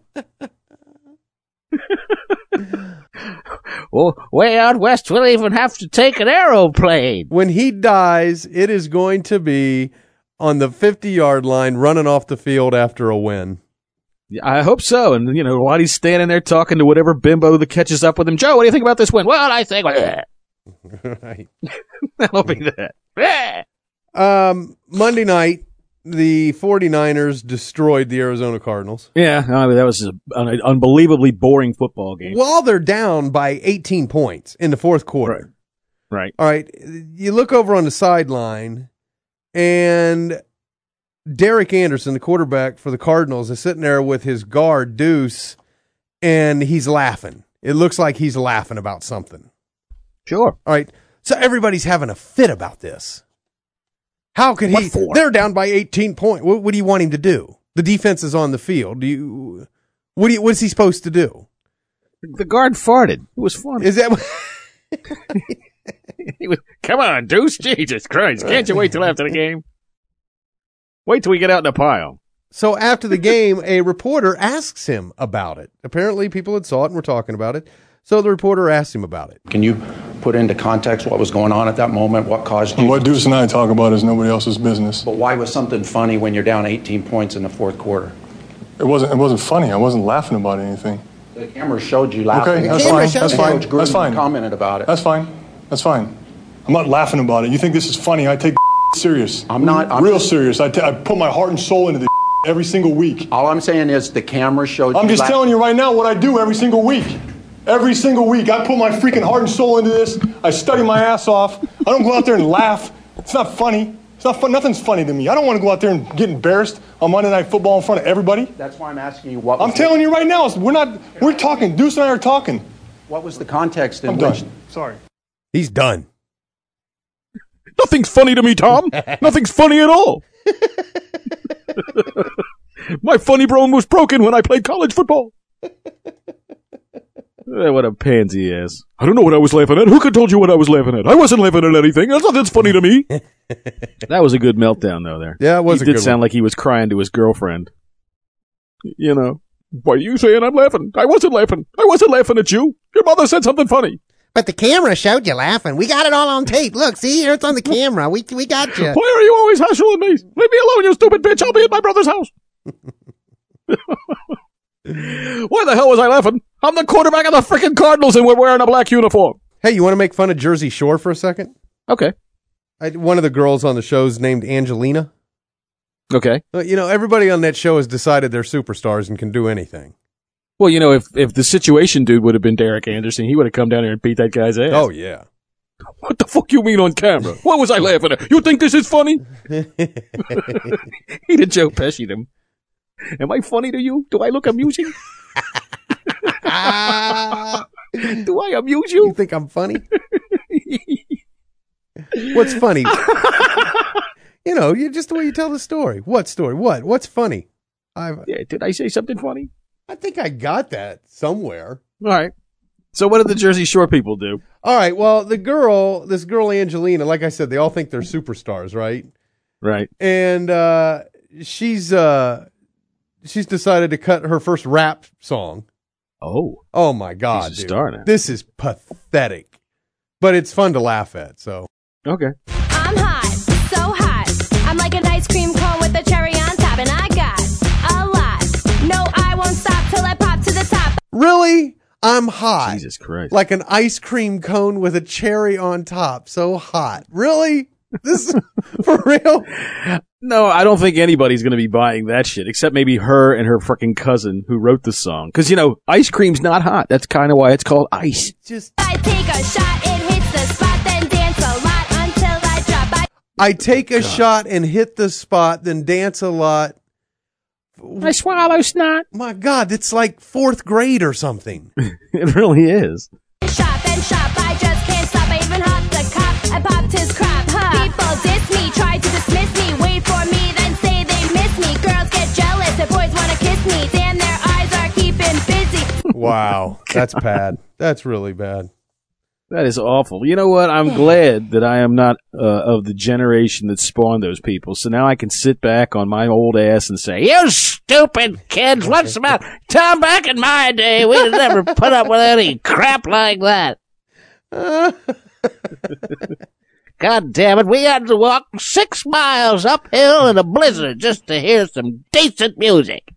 Well, way out west, we'll even have to take an aeroplane. When he dies, it is going to be on the 50-yard line running off the field after a win. I hope so. And, you know, while he's standing there talking to whatever bimbo that catches up with him, Joe, what do you think about this win? Well, I think... Right. That'll be that. Monday night, the 49ers destroyed the Arizona Cardinals. Yeah, I mean, that was an unbelievably boring football game. While they're down by 18 points in the fourth quarter. Right. All right. You look over on the sideline, and Derek Anderson, the quarterback for the Cardinals, is sitting there with his guard, Deuce, and he's laughing. It looks like he's laughing about something. Sure. All right. So everybody's having a fit about this. How could he? They're down by 18 points. What do you want him to do? The defense is on the field. What is he supposed to do? The guard farted. It was funny. Is that? Come on, Deuce. Jesus Christ. Can't you wait till after the game? Wait till we get out in the pile. So after the game, a reporter asks him about it. Apparently people had saw it and were talking about it. So the reporter asked him about it. Can you put into context what was going on at that moment? What caused you? What Deuce and I talk about is nobody else's business. But why was something funny when you're down 18 points in the fourth quarter? It wasn't funny. I wasn't laughing about anything. The camera showed you laughing. Okay, that's fine. That's fine. Coach Gruden That's fine. commented about it. That's fine. That's fine. I'm not laughing about it. You think this is funny? I take serious. I'm not. Real serious. I put my heart and soul into this every single week. All I'm saying is the camera showed you. I'm just telling you right now what I do every single week. Every single week, I put my freaking heart and soul into this. I study my ass off. I don't go out there and laugh. It's not funny. It's not fun. Nothing's funny to me. I don't want to go out there and get embarrassed on Monday Night Football in front of everybody. That's why I'm asking you what. I'm telling you right now, we're talking. Deuce and I are talking. What was the context in I'm which? done. Sorry. He's done. Nothing's funny to me, Tom. Nothing's funny at all. My funny bone was broken when I played college football. What a pansy he is. I don't know what I was laughing at. Who could told you what I was laughing at? I wasn't laughing at anything. That's nothing's funny to me. That was a good meltdown, though, there. Yeah, it was He a good did sound one. like he was crying to his girlfriend. You know, why are you saying I'm laughing? I wasn't laughing. I wasn't laughing at you. Your mother said something funny. But the camera showed you laughing. We got it all on tape. Look, see, here it's on the camera. We got you. Why are you always hassling me? Leave me alone, you stupid bitch. I'll be at my brother's house. Why the hell was I laughing? I'm the quarterback of the freaking Cardinals and we're wearing a black uniform. Hey, you want to make fun of Jersey Shore for a second? Okay. One of the girls on the show is named Angelina. Okay. You know, everybody on that show has decided they're superstars and can do anything. Well, you know, if the situation dude would have been Derek Anderson, he would have come down here and beat that guy's ass. Oh, yeah. What the fuck you mean on camera? What was I laughing at? You think this is funny? He did Joe Pesci him. Am I funny to you? Do I look amusing? Do I amuse you? You think I'm funny? What's funny? You know, just the way you tell the story. What story? What? What's funny? Yeah, did I say something funny? I think I got that somewhere. All right. So what did the Jersey Shore people do? All right. Well, this girl Angelina, like I said, they all think they're superstars, right? Right. And she's decided to cut her first rap song. Oh my God, She's a dude. star now. This is pathetic, but it's fun to laugh at. So okay. I'm hot, so hot. I'm like an ice cream cone with a cherry on top, and I got a lot. No, I won't stop till I pop to the top. Really? I'm hot. Jesus Christ. Like an ice cream cone with a cherry on top. So hot. Really? This for real? No, I don't think anybody's going to be buying that shit, except maybe her and her frickin' cousin who wrote the song. Because, ice cream's not hot. That's kind of why it's called ice. I take a shot, it hits the spot, then dance a lot until I drop. I take a shot and hit the spot, then dance a lot. I swallow snot. My God, it's like 4th grade or something. It really is. Shop and shop, I just can't stop. I even hopped the cop, I popped his crap. People diss me, try to dismiss me, wait for me, then say they miss me. Girls get jealous, the boys want to kiss me. Damn, their eyes are keeping busy. Wow, that's bad. That's really bad. That is awful. You know what? I'm glad that I am not of the generation that spawned those people. So now I can sit back on my old ass and say, "You stupid kids! What's the matter? Tom, back in my day, we'd never put up with any crap like that." God damn it! We had to walk 6 miles uphill in a blizzard just to hear some decent music.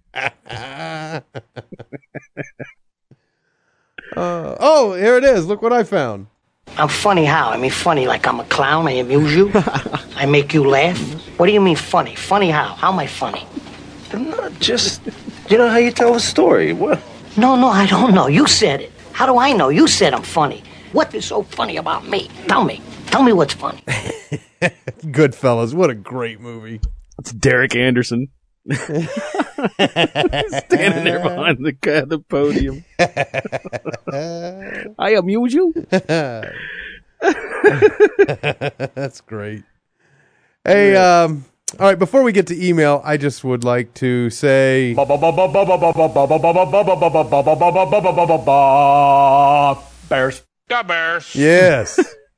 Oh, here it is. Look what I found. I'm funny how? I mean funny like I'm a clown, I amuse you? I make you laugh? What do you mean funny? Funny how? How am I funny? Just, how you tell a story. What? No, I don't know. You said it. How do I know? You said I'm funny. What is so funny about me? Tell me. Tell me what's funny. Goodfellas. What a great movie. It's Derek Anderson. Standing there behind the podium. I amuse you. That's great. Hey, all right, before we get to email, I just would like to say Bears. Go Bears. Yes.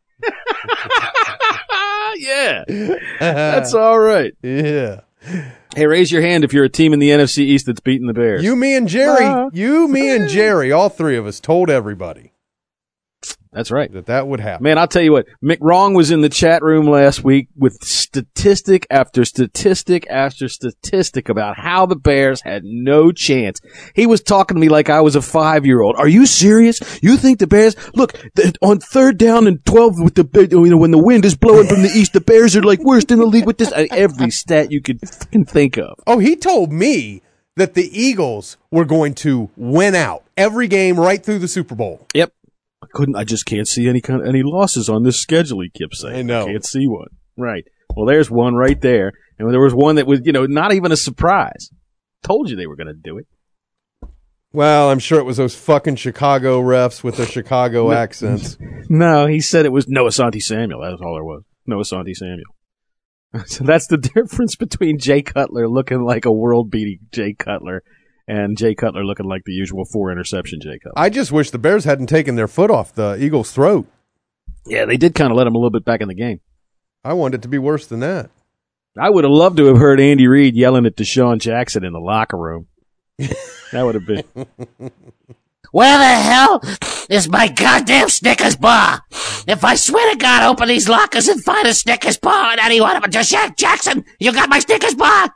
Yeah. That's all right. Yeah. Hey, raise your hand if you're a team in the NFC East that's beating the Bears. You, me, and Jerry, all three of us told everybody. That's right. That would happen. Man, I'll tell you what, McWrong was in the chat room last week with statistic after statistic after statistic about how the Bears had no chance. He was talking to me like I was a 5-year-old. Are you serious? You think the Bears, look, on 3rd down and 12 with when the wind is blowing from the east, the Bears are like worst in the league with this. Every stat you could fucking think of. Oh, he told me that the Eagles were going to win out every game right through the Super Bowl. Yep. I just can't see any losses on this schedule, he kept saying. I know. Can't see one. Right. Well, there's one right there. And there was one that was, not even a surprise. Told you they were going to do it. Well, I'm sure it was those fucking Chicago refs with their Chicago accents. No, he said it was Noah Asante Samuel. That's all there was. Noah Asante Samuel. So that's the difference between Jay Cutler looking like a world-beating Jay Cutler and Jay Cutler looking like the usual 4-interception Jay Cutler. I just wish the Bears hadn't taken their foot off the Eagles' throat. Yeah, they did kind of let him a little bit back in the game. I wanted it to be worse than that. I would have loved to have heard Andy Reid yelling at Deshaun Jackson in the locker room. That would have been. Where the hell is my goddamn Snickers bar? If I swear to God, open these lockers and find a Snickers bar on any one of them. Deshaun Jackson, you got my Snickers bar?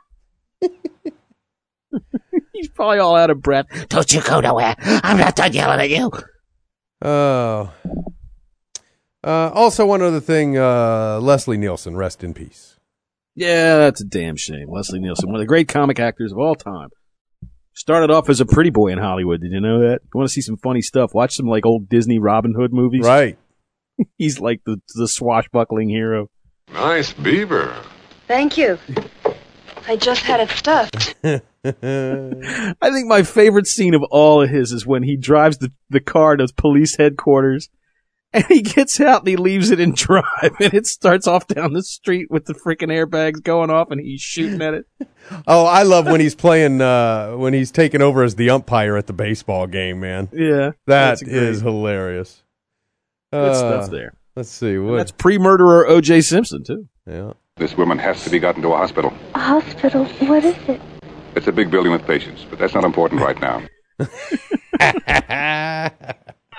He's probably all out of breath. Don't you go nowhere. I'm not done yelling at you. Oh. Also, one other thing, Leslie Nielsen, rest in peace. Yeah, that's a damn shame. Leslie Nielsen, one of the great comic actors of all time. Started off as a pretty boy in Hollywood. Did you know that? You want to see some funny stuff? Watch some old Disney Robin Hood movies. Right. He's like the swashbuckling hero. Nice beaver. Thank you. I just had it stuffed. I think my favorite scene of all of his is when he drives the car to police headquarters and he gets out and he leaves it in drive and it starts off down the street with the freaking airbags going off and he's shooting at it. Oh, I love when he's playing, when he's taking over as the umpire at the baseball game, man. Yeah. That is hilarious. Good stuff there. Let's see. That's pre-murderer O.J. Simpson, too. Yeah. This woman has to be gotten to a hospital. A hospital? What is it? It's a big building with patients, but that's not important right now.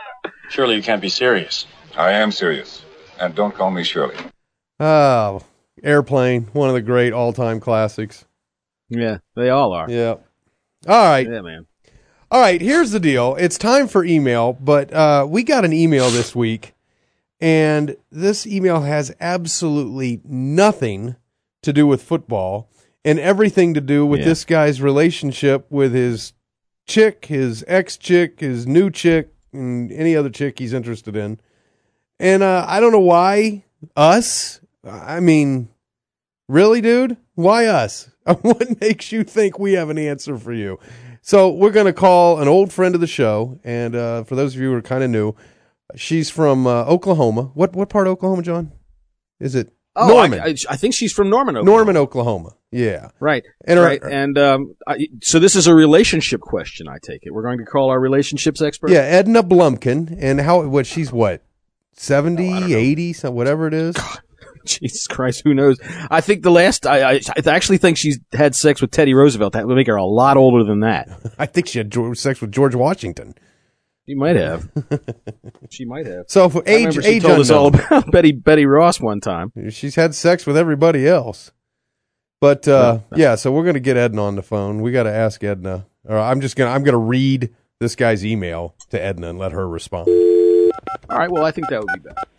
Surely you can't be serious. I am serious. And don't call me Shirley. Oh, Airplane, one of the great all-time classics. Yeah, they all are. Yeah. All right. Yeah, man. All right, here's the deal. It's time for email, but we got an email this week, and this email has absolutely nothing to do with football and everything to do with this guy's relationship with his chick, his ex-chick, his new chick, and any other chick he's interested in. And I don't know why us. I mean, really, dude? Why us? What makes you think we have an answer for you? So we're going to call an old friend of the show, and for those of you who are kind of new, she's from Oklahoma. What part of Oklahoma, John? Is it Norman? I think she's from Norman, Oklahoma. Norman, Oklahoma. Yeah. Right. And right. And so this is a relationship question, I take it. We're going to call our relationships expert? Yeah, Edna Blumkin. And she's what, 70, 80, whatever it is? God. Jesus Christ, who knows? I think the last, I actually think she's had sex with Teddy Roosevelt. That would make her a lot older than that. I think she had sex with George Washington. She might have. She might have. So for age she told us all about Betty Ross one time. She's had sex with everybody else. But, yeah, so we're going to get Edna on the phone. We got to ask Edna. Or I'm going to read this guy's email to Edna and let her respond. All right, well, I think that would be better.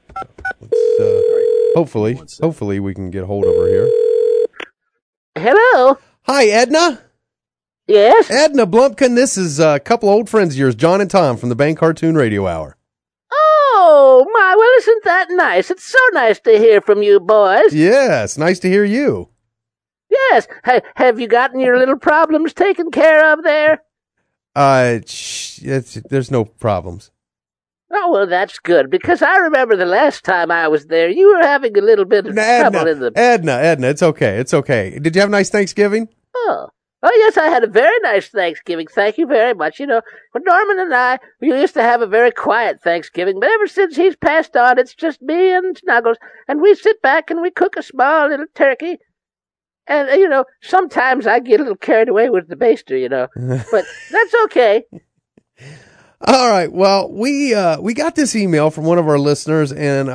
Hopefully we can get hold of her here. Hello. Hi, Edna. Yes? Edna Blumpkin, this is a couple old friends of yours, John and Tom from the Bang Cartoon Radio Hour. Oh, my, well, isn't that nice? It's so nice to hear from you boys. Yes, nice to hear you. Yes. Have you gotten your little problems taken care of there? There's no problems. Oh, well, that's good, because I remember the last time I was there, you were having a little bit of trouble in the... Edna, it's okay. Did you have a nice Thanksgiving? Oh, yes, I had a very nice Thanksgiving. Thank you very much. You know, when Norman and I, we used to have a very quiet Thanksgiving, but ever since he's passed on, it's just me and Snuggles, and we sit back and we cook a small little turkey. And, you know, sometimes I get a little carried away with the baster, you know, but that's okay. All right. Well, we got this email from one of our listeners, and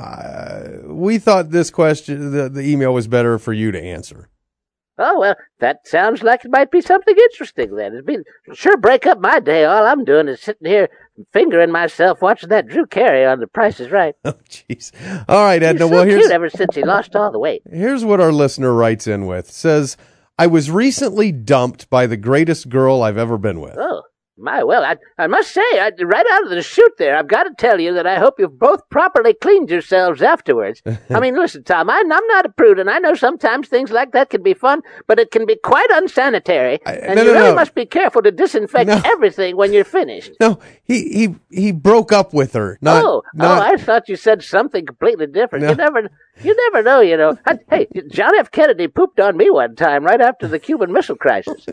we thought this question, the email was better for you to answer. Oh, well, that sounds like it might be something interesting then. It'd sure break up my day. All I'm doing is sitting here fingering myself watching that Drew Carey on The Price is Right. Oh, jeez. All right, Edna. He's so cute ever since he lost all the weight. Here's what our listener writes in with. Says, I was recently dumped by the greatest girl I've ever been with. Oh. My, well, I must say, right out of the chute there, I've got to tell you that I hope you've both properly cleaned yourselves afterwards. I mean, listen, Tom, I'm not a prude, and I know sometimes things like that can be fun, but it can be quite unsanitary, and you really must be careful to disinfect everything when you're finished. No, he broke up with her. I thought you said something completely different. No. You never know, you know. Hey, John F. Kennedy pooped on me one time right after the Cuban Missile Crisis.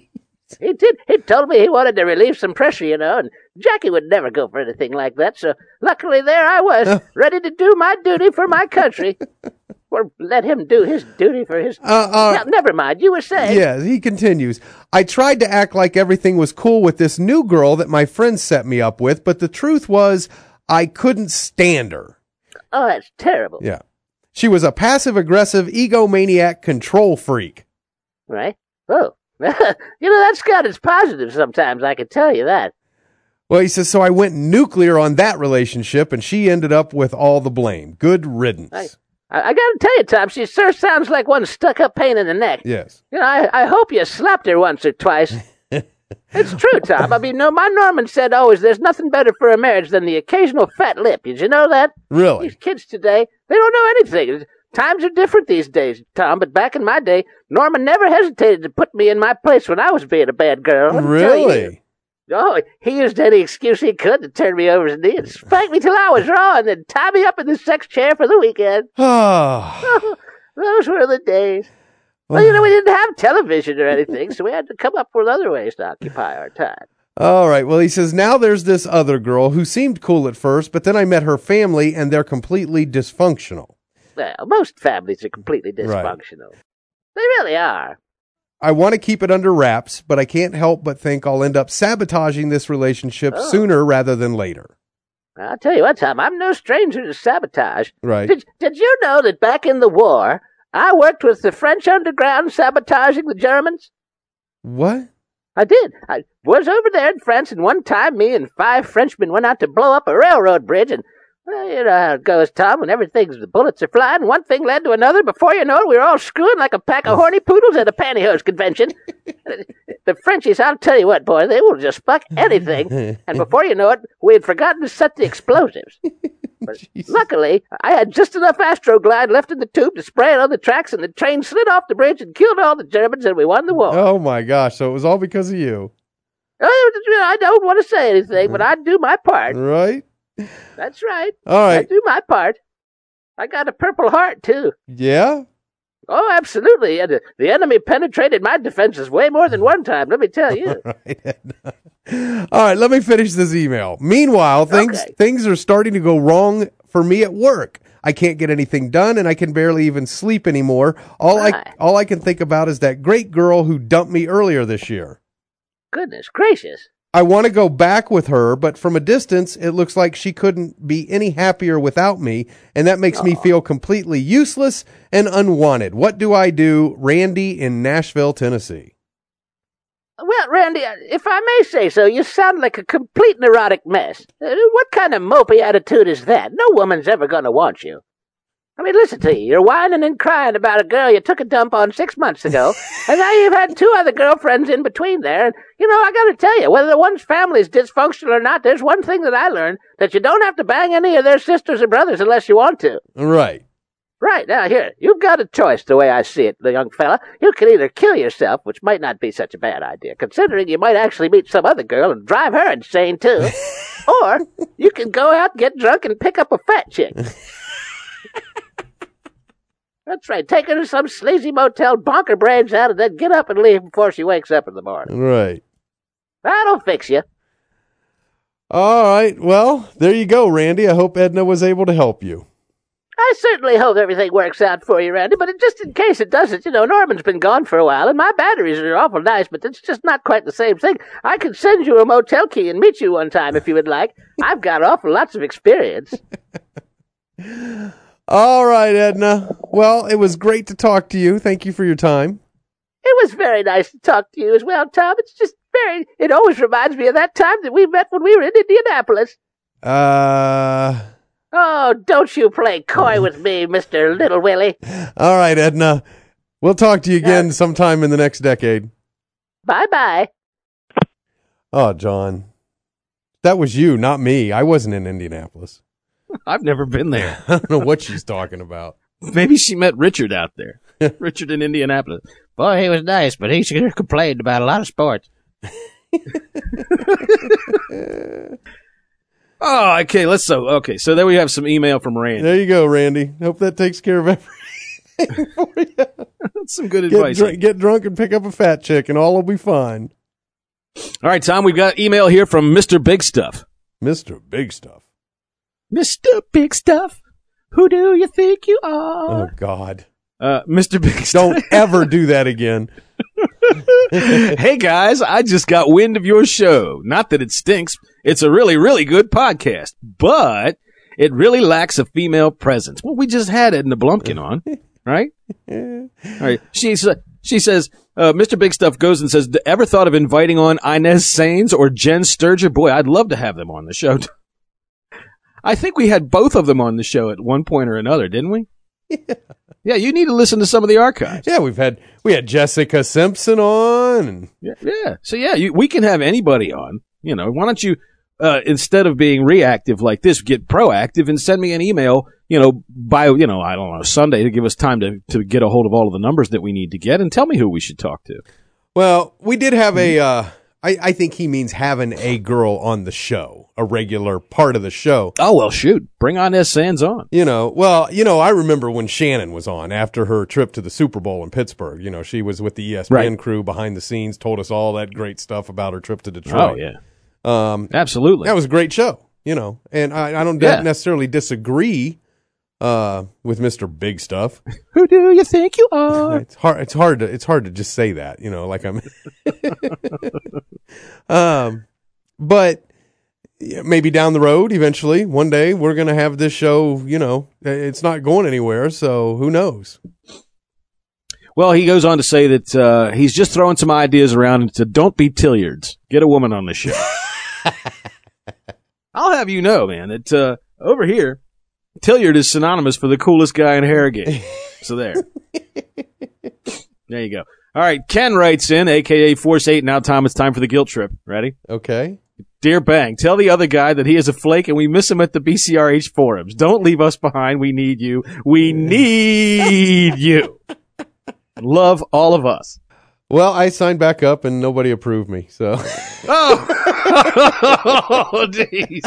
He did. He told me he wanted to relieve some pressure, you know, and Jackie would never go for anything like that. So luckily there I was, ready to do my duty for my country. Or let him do his duty for his... Now, never mind, you were saying... Yeah, he continues. I tried to act like everything was cool with this new girl that my friends set me up with, but the truth was I couldn't stand her. Oh, that's terrible. Yeah. She was a passive-aggressive, egomaniac control freak. Right? Oh. You know, that's got its positives sometimes, I can tell you that. Well, he says, so I went nuclear on that relationship, and she ended up with all the blame. Good riddance. I got to tell you, Tom, she sure sounds like one stuck-up pain in the neck. Yes. You know, I hope you slapped her once or twice. It's true, Tom. I mean, no, my Norman said always there's nothing better for a marriage than the occasional fat lip. Did you know that? Really? These kids today, they don't know anything. Times are different these days, Tom, but back in my day, Norman never hesitated to put me in my place when I was being a bad girl. Really? Oh, he used any excuse he could to turn me over his knee and spank me till I was raw and then tie me up in the sex chair for the weekend. Oh. Those were the days. Well, you know, we didn't have television or anything, so we had to come up with other ways to occupy our time. All right. Well, he says, now there's this other girl who seemed cool at first, but then I met her family and they're completely dysfunctional. Well, most families are completely dysfunctional. Right. They really are. I want to keep it under wraps, but I can't help but think I'll end up sabotaging this relationship sooner rather than later. I'll tell you what, Tom, I'm no stranger to sabotage. Right. Did you know that back in the war, I worked with the French underground sabotaging the Germans. What? I did. I was over there in France, and one time me and 5 Frenchmen went out to blow up a railroad bridge, and well, you know how it goes, Tom, when the bullets are flying, one thing led to another. Before you know it, we were all screwing like a pack of horny poodles at a pantyhose convention. The Frenchies, I'll tell you what, boy, they will just fuck anything. And before you know it, we had forgotten to set the explosives. But luckily, I had just enough Astroglide left in the tube to spray it on the tracks, and the train slid off the bridge and killed all the Germans, and we won the war. Oh, my gosh. So it was all because of you. I don't want to say anything, but I do my part. Right? That's right. All right. I do my part. I got a Purple Heart, too. Yeah? Oh, absolutely. And the enemy penetrated my defenses way more than one time, let me tell you. All right, let me finish this email. Meanwhile, things are starting to go wrong for me at work. I can't get anything done, and I can barely even sleep anymore. All I can think about is that great girl who dumped me earlier this year. Goodness gracious. I want to go back with her, but from a distance, it looks like she couldn't be any happier without me, and that makes me feel completely useless and unwanted. What do I do? Randy in Nashville, Tennessee. Well, Randy, if I may say so, you sound like a complete neurotic mess. What kind of mopey attitude is that? No woman's ever going to want you. I mean, listen to you. You're whining and crying about a girl you took a dump on 6 months ago, and now you've had 2 other girlfriends in between there. And, you know, I got to tell you, whether one's family's dysfunctional or not, there's one thing that I learned, that you don't have to bang any of their sisters or brothers unless you want to. Right. Right. Now, here, you've got a choice the way I see it, the young fella. You can either kill yourself, which might not be such a bad idea, considering you might actually meet some other girl and drive her insane, too. Or you can go out, get drunk, and pick up a fat chick. That's right. Take her to some sleazy motel, bonk her brains out, and then get up and leave before she wakes up in the morning. Right. That'll fix you. All right. Well, there you go, Randy. I hope Edna was able to help you. I certainly hope everything works out for you, Randy, but just in case it doesn't, you know, Norman's been gone for a while, and my batteries are awful nice, but it's just not quite the same thing. I could send you a motel key and meet you one time if you would like. I've got awful lots of experience. All right, Edna. Well, it was great to talk to you. Thank you for your time. It was very nice to talk to you as well, Tom. It's just it always reminds me of that time that we met when we were in Indianapolis. Oh, don't you play coy with me, Mr. Little Willie. All right, Edna. We'll talk to you again sometime in the next decade. Bye-bye. Oh, John. That was you, not me. I wasn't in Indianapolis. I've never been there. I don't know what she's talking about. Maybe she met Richard out there. Richard in Indianapolis. Boy, he was nice, but he sure complained about a lot of sports. Oh, okay. So there we have some email from Randy. There you go, Randy. Hope that takes care of everything for you. That's some good advice. Get drunk and pick up a fat chick, and all will be fine. All right, Tom, we've got email here from Mr. Big Stuff. Mr. Big Stuff. Mr. Big Stuff, who do you think you are? Oh, God. Mr. Big Stuff. Don't ever do that again. Hey, guys, I just got wind of your show. Not that it stinks. It's a really, really good podcast, but it really lacks a female presence. Well, we just had Edna Blumpkin on, right? All right. She says, Mr. Big Stuff goes and says, ever thought of inviting on Inez Sains or Jen Sturger? Boy, I'd love to have them on the show. I think we had both of them on the show at one point or another, didn't we? Yeah, you need to listen to some of the archives. Yeah, we had Jessica Simpson on. And yeah. So yeah, we can have anybody on. You know, why don't you instead of being reactive like this, get proactive and send me an email. You know, by I don't know, Sunday to give us time to get a hold of all of the numbers that we need to get and tell me who we should talk to. Well, we did have I think he means having a girl on the show, a regular part of the show. Oh, well, shoot. Bring on S. Sands on. I remember when Shannon was on after her trip to the Super Bowl in Pittsburgh. You know, she was with the ESPN crew behind the scenes, told us all that great stuff about her trip to Detroit. Oh, yeah. Absolutely. That was a great show, you know, and I don't necessarily disagree with Mr. Big Stuff. Who do you think you are? It's hard to just say that, you know, like I'm but maybe down the road, eventually, one day we're going to have this show, you know, it's not going anywhere. So who knows? Well, he goes on to say that he's just throwing some ideas around and said, don't be Tilliards. Get a woman on the show. I'll have you know, man, that over here, Tilliard is synonymous for the coolest guy in Harrogate. So there. There you go. All right, Ken writes in, a.k.a. Force 8. Now, Tom, it's time for the guilt trip. Ready? Okay. Dear Bang, tell the other guy that he is a flake and we miss him at the BCRH forums. Don't leave us behind. We need you. We need you. Love, all of us. Well, I signed back up and nobody approved me, so. Oh, jeez.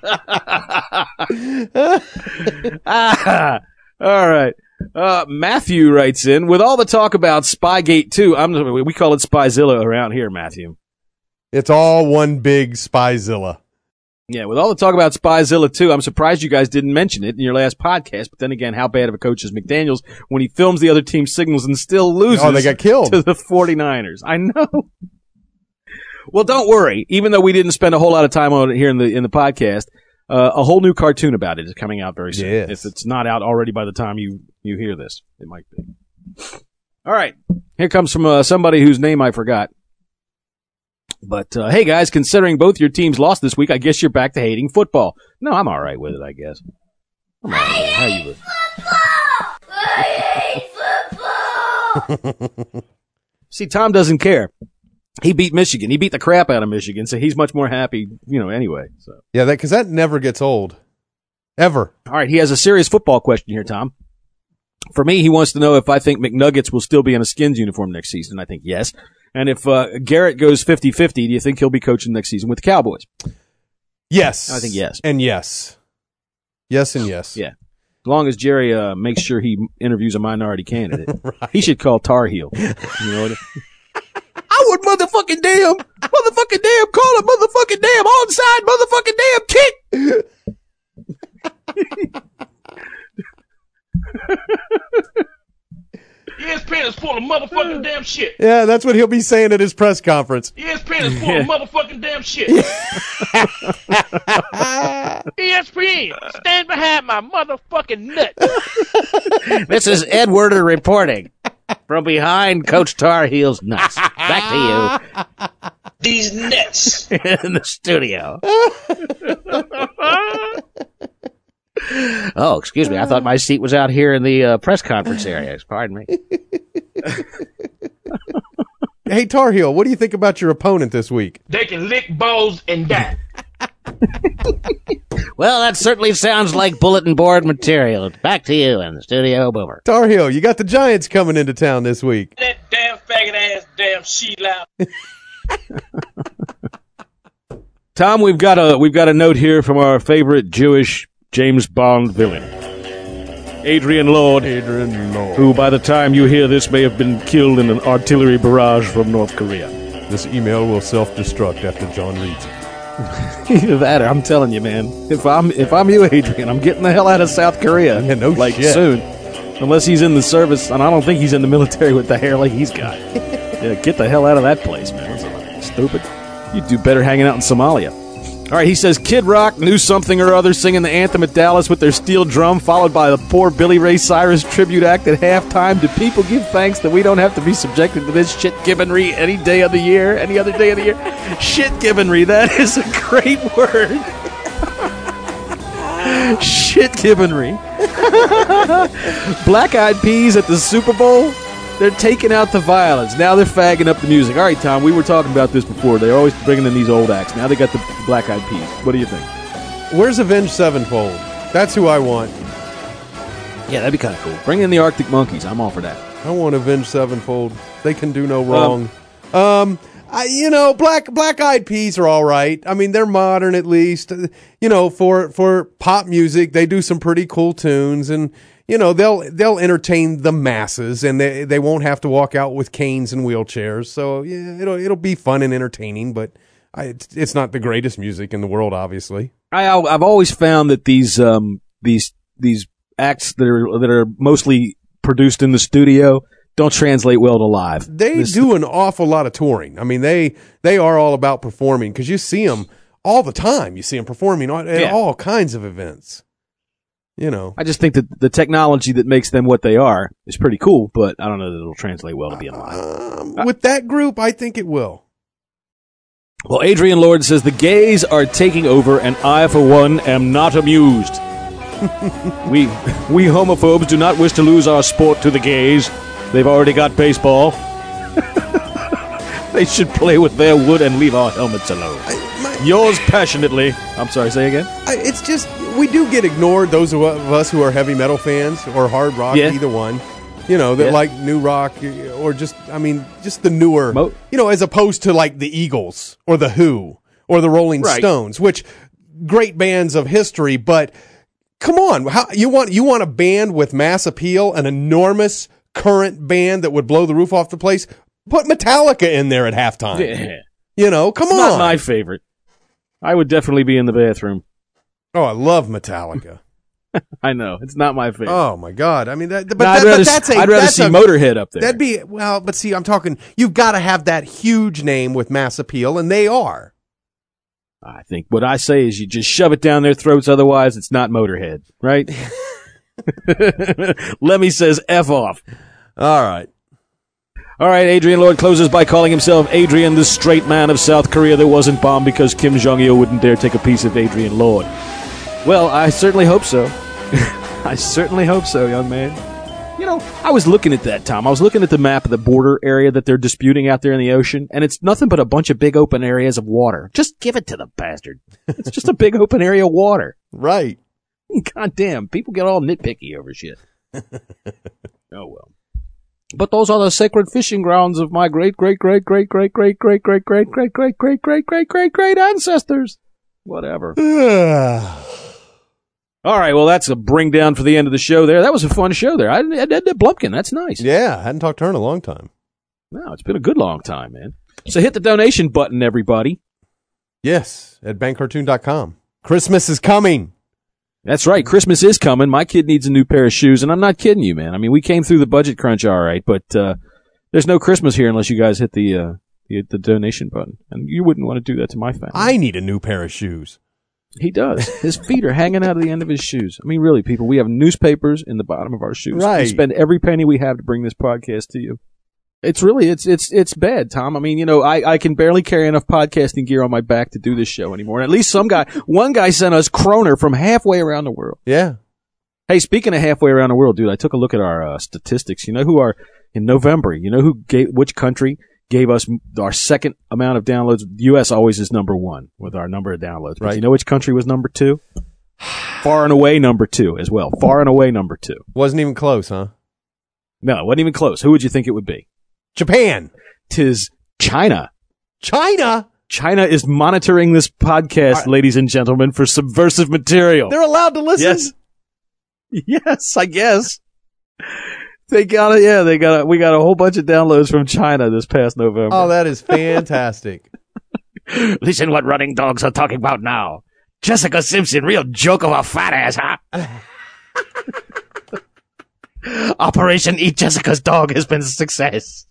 All right. Matthew writes in, with all the talk about Spygate 2, we call it Spyzilla around here, Matthew. It's all one big Spyzilla. Yeah, with all the talk about Spyzilla 2, I'm surprised you guys didn't mention it in your last podcast. But then again, how bad of a coach is McDaniels when he films the other team's signals and still loses they got killed to the 49ers? I know. Well, don't worry. Even though we didn't spend a whole lot of time on it here in the podcast, a whole new cartoon about it is coming out very soon. Yes. If it's not out already by the time you hear this, it might be. All right. Here comes from somebody whose name I forgot. But, hey, guys, considering both your teams lost this week, I guess you're back to hating football. No, I'm all right with it, I guess. I'm all right with it. How you with it? Football! See, Tom doesn't care. He beat Michigan. He beat the crap out of Michigan, so he's much more happy, anyway. So yeah, because that never gets old. Ever. All right, he has a serious football question here, Tom. For me, he wants to know if I think McNuggets will still be in a Skins uniform next season. I think yes. And if Garrett goes 50-50, do you think he'll be coaching next season with the Cowboys? Yes. I think yes. And yes. Yes and yes. Yeah. As long as Jerry makes sure he interviews a minority candidate. Right. He should call Tar Heel. You know what I would motherfucking damn, call it motherfucking damn onside motherfucking damn kick. ESPN is full of motherfucking damn shit. Yeah, that's what he'll be saying at his press conference. ESPN is full of motherfucking damn shit. ESPN, stand behind my motherfucking nut. This is Ed Werder reporting from behind Coach Tar Heel's nuts. Back to you. These nuts. In the studio. Oh, excuse me. I thought my seat was out here in the press conference area. Pardon me. Hey, Tar Heel, what do you think about your opponent this week? They can lick balls and die. Well, that certainly sounds like bulletin board material. Back to you in the studio, Boomer. Tar Heel, you got the Giants coming into town this week. That damn faggot ass damn sheet-lout. Tom, we've got a note here from our favorite Jewish James Bond villain, Adrian Lord. Adrian Lord. Who, by the time you hear this, may have been killed in an artillery barrage from North Korea. This email will self-destruct after John reads it. Either that or I'm telling you, man, if I'm you, Adrian, I'm getting the hell out of South Korea. Yeah, no shit. Soon. Unless he's in the service, and I don't think he's in the military with the hair like he's got. Yeah, get the hell out of that place, man. That's stupid. You'd do better hanging out in Somalia. All right, he says, Kid Rock knew something or other singing the anthem at Dallas with their steel drum, followed by the poor Billy Ray Cyrus tribute act at halftime. Do people give thanks that we don't have to be subjected to this shit-gibbery any day of the year, any other day of the year? Shit-gibbery, that is a great word. Shit-gibbery. Black Eyed Peas at the Super Bowl? They're taking out the violence. Now they're fagging up the music. All right, Tom, we were talking about this before. They're always bringing in these old acts. Now they got the Black Eyed Peas. What do you think? Where's Avenged Sevenfold? That's who I want. Yeah, that'd be kind of cool. Bring in the Arctic Monkeys. I'm all for that. I want Avenged Sevenfold. They can do no wrong. Black Eyed Peas are all right. I mean, they're modern at least. For pop music, they do some pretty cool tunes, and they'll entertain the masses, and they won't have to walk out with canes and wheelchairs. So yeah, it'll be fun and entertaining, but it's not the greatest music in the world, obviously. I've always found that these acts that are mostly produced in the studio don't translate well to live. They do an awful lot of touring. I mean, they are all about performing, because you see them all the time. You see them performing at all kinds of events. I just think that the technology that makes them what they are is pretty cool, but I don't know that it'll translate well to being live. With that group, I think it will. Well, Adrian Lord says the gays are taking over, and I, for one, am not amused. we homophobes do not wish to lose our sport to the gays. They've already got baseball. They should play with their wood and leave our helmets alone. Yours passionately. I'm sorry, say again? It's just, we do get ignored, those of us who are heavy metal fans or hard rock, either one. That like new rock or just the newer, as opposed to like the Eagles or the Who or the Rolling Stones, which great bands of history, but come on, you want a band with mass appeal, an enormous current band that would blow the roof off the place? Put Metallica in there at halftime. Yeah. Come it's on. Not my favorite. I would definitely be in the bathroom. Oh, I love Metallica. I know. It's not my favorite. Oh, my God. I mean, I'd rather see Motorhead up there. That'd be, but see, I'm talking, you've got to have that huge name with mass appeal, and they are. I think what I say is you just shove it down their throats, otherwise it's not Motorhead, right? Lemmy says F off. All right. All right, Adrian Lord closes by calling himself Adrian, the straight man of South Korea that wasn't bombed because Kim Jong-il wouldn't dare take a piece of Adrian Lord. Well, I certainly hope so. I certainly hope so, young man. I was looking at that, Tom. I was looking at the map of the border area that they're disputing out there in the ocean, and it's nothing but a bunch of big open areas of water. Just give it to the bastard. It's just a big open area of water. Right. God damn, people get all nitpicky over shit. Oh, well. But those are the sacred fishing grounds of my great ancestors. Whatever. All right, well, that's a bring down for the end of the show there. That was a fun show there. I had Blumpkin. That's nice. Yeah, I hadn't talked to her in a long time. No, it's been a good long time, man. So hit the donation button, everybody. Yes, at bankcartoon.com. Christmas is coming. That's right. Christmas is coming. My kid needs a new pair of shoes, and I'm not kidding you, man. I mean, we came through the budget crunch all right, but there's no Christmas here unless you guys hit the donation button, and you wouldn't want to do that to my family. I need a new pair of shoes. He does. His feet are hanging out of the end of his shoes. I mean, really, people, we have newspapers in the bottom of our shoes. Right. We spend every penny we have to bring this podcast to you. It's really, it's bad, Tom. I mean, I can barely carry enough podcasting gear on my back to do this show anymore. And at least one guy sent us Kroner from halfway around the world. Yeah. Hey, speaking of halfway around the world, dude, I took a look at our statistics. You know who are, in November, which country gave us our second amount of downloads? The U.S. always is number one with our number of downloads. But you know which country was number two? Far and away number two as well. Far and away number two. Wasn't even close, huh? No, it wasn't even close. Who would you think it would be? Japan. 'Tis China. China? China is monitoring this podcast, ladies and gentlemen, for subversive material. They're allowed to listen? Yes. Yes, I guess. We got a whole bunch of downloads from China this past November. Oh, that is fantastic. Listen what running dogs are talking about now. Jessica Simpson, real joke of a fat ass, huh? Operation Eat Jessica's Dog has been a success.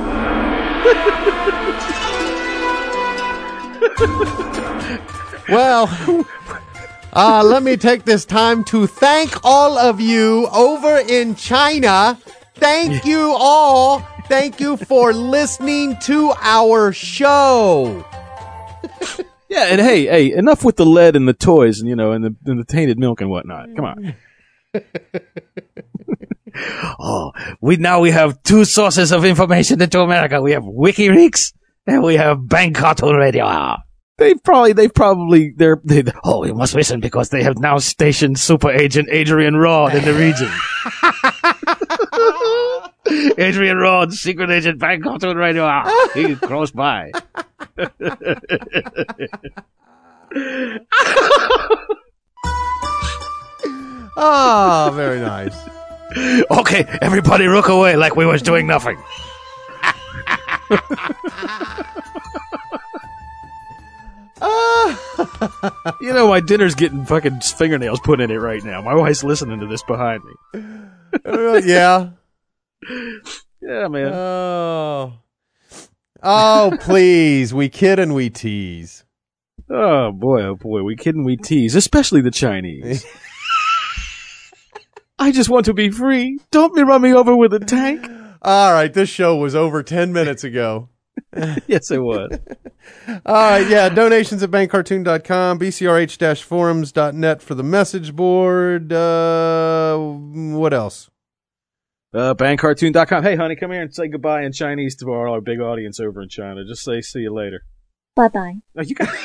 Well, let me take this time to thank all of you over in China. Thank you all. Thank you for listening to our show. Yeah, and hey, enough with the lead and the toys and the tainted milk and whatnot. Come on. We have two sources of information into America. We have WikiLeaks and we have Bank Cartoon Radio. You must listen because they have now stationed Super Agent Adrian Rod in the region. Adrian Rod, Secret Agent, Bank Cartoon Radio. He's close by. Oh, very nice. Okay, everybody look away like we was doing nothing. My dinner's getting fucking fingernails put in it right now. My wife's listening to this behind me. Yeah. Yeah, man. Oh, please. We kid and we tease. Oh, boy. We kid and we tease, especially the Chinese. I just want to be free. Don't run me over with a tank. All right, this show was over 10 minutes ago. Yes, it was. All right, yeah, donations at bankcartoon.com, bcrh-forums.net for the message board. What else? Bankcartoon.com. Hey, honey, come here and say goodbye in Chinese to our big audience over in China. Just say, see you later. Bye-bye. Oh, you got...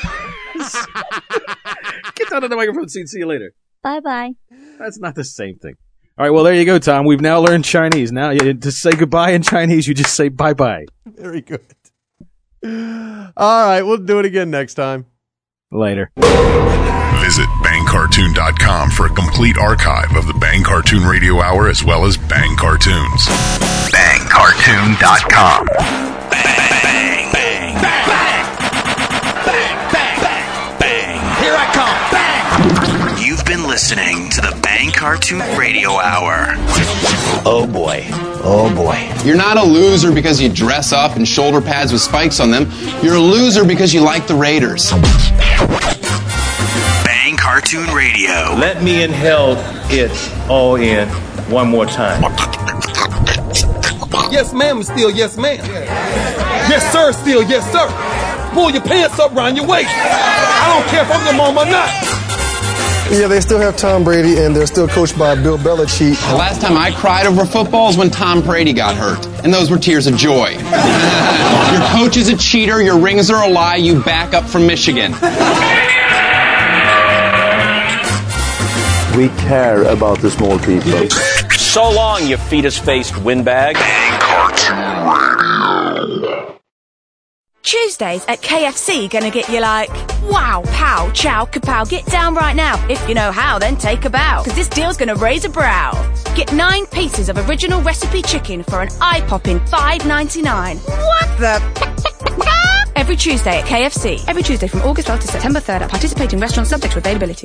Get down on the microphone and see you later. Bye-bye. That's not the same thing. All right, well, there you go, Tom. We've now learned Chinese. Now, to say goodbye in Chinese, you just say bye-bye. Very good. All right, we'll do it again next time. Later. Visit BangCartoon.com for a complete archive of the Bang Cartoon Radio Hour as well as Bang Cartoons. BangCartoon.com. Bang, bang, bang, bang, bang, bang, bang. Here I come. Bang. You've been listening to the Bang Cartoon Radio Hour. Oh boy. Oh boy. You're not a loser because you dress up in shoulder pads with spikes on them. You're a loser because you like the Raiders. Bang Cartoon Radio. Let me inhale it all in one more time. Yes, ma'am, is still yes, ma'am. Yes, sir, still yes, sir. Pull your pants up around your waist. I don't care if I'm your mom or not. Yeah, they still have Tom Brady, and they're still coached by Bill Belichick. The last time I cried over football is when Tom Brady got hurt, and those were tears of joy. Your coach is a cheater, your rings are a lie, you back up from Michigan. We care about the small people. So long, you fetus-faced windbag. Bang Cartoon Radio. Tuesdays at KFC gonna get you like, wow, pow, chow, kapow, get down right now. If you know how, then take a bow, cause this deal's gonna raise a brow. Get 9 pieces of original recipe chicken for an eye-popping $5.99. What the? Every Tuesday at KFC. Every Tuesday from August 12th to September 3rd at participating restaurants subject to availability.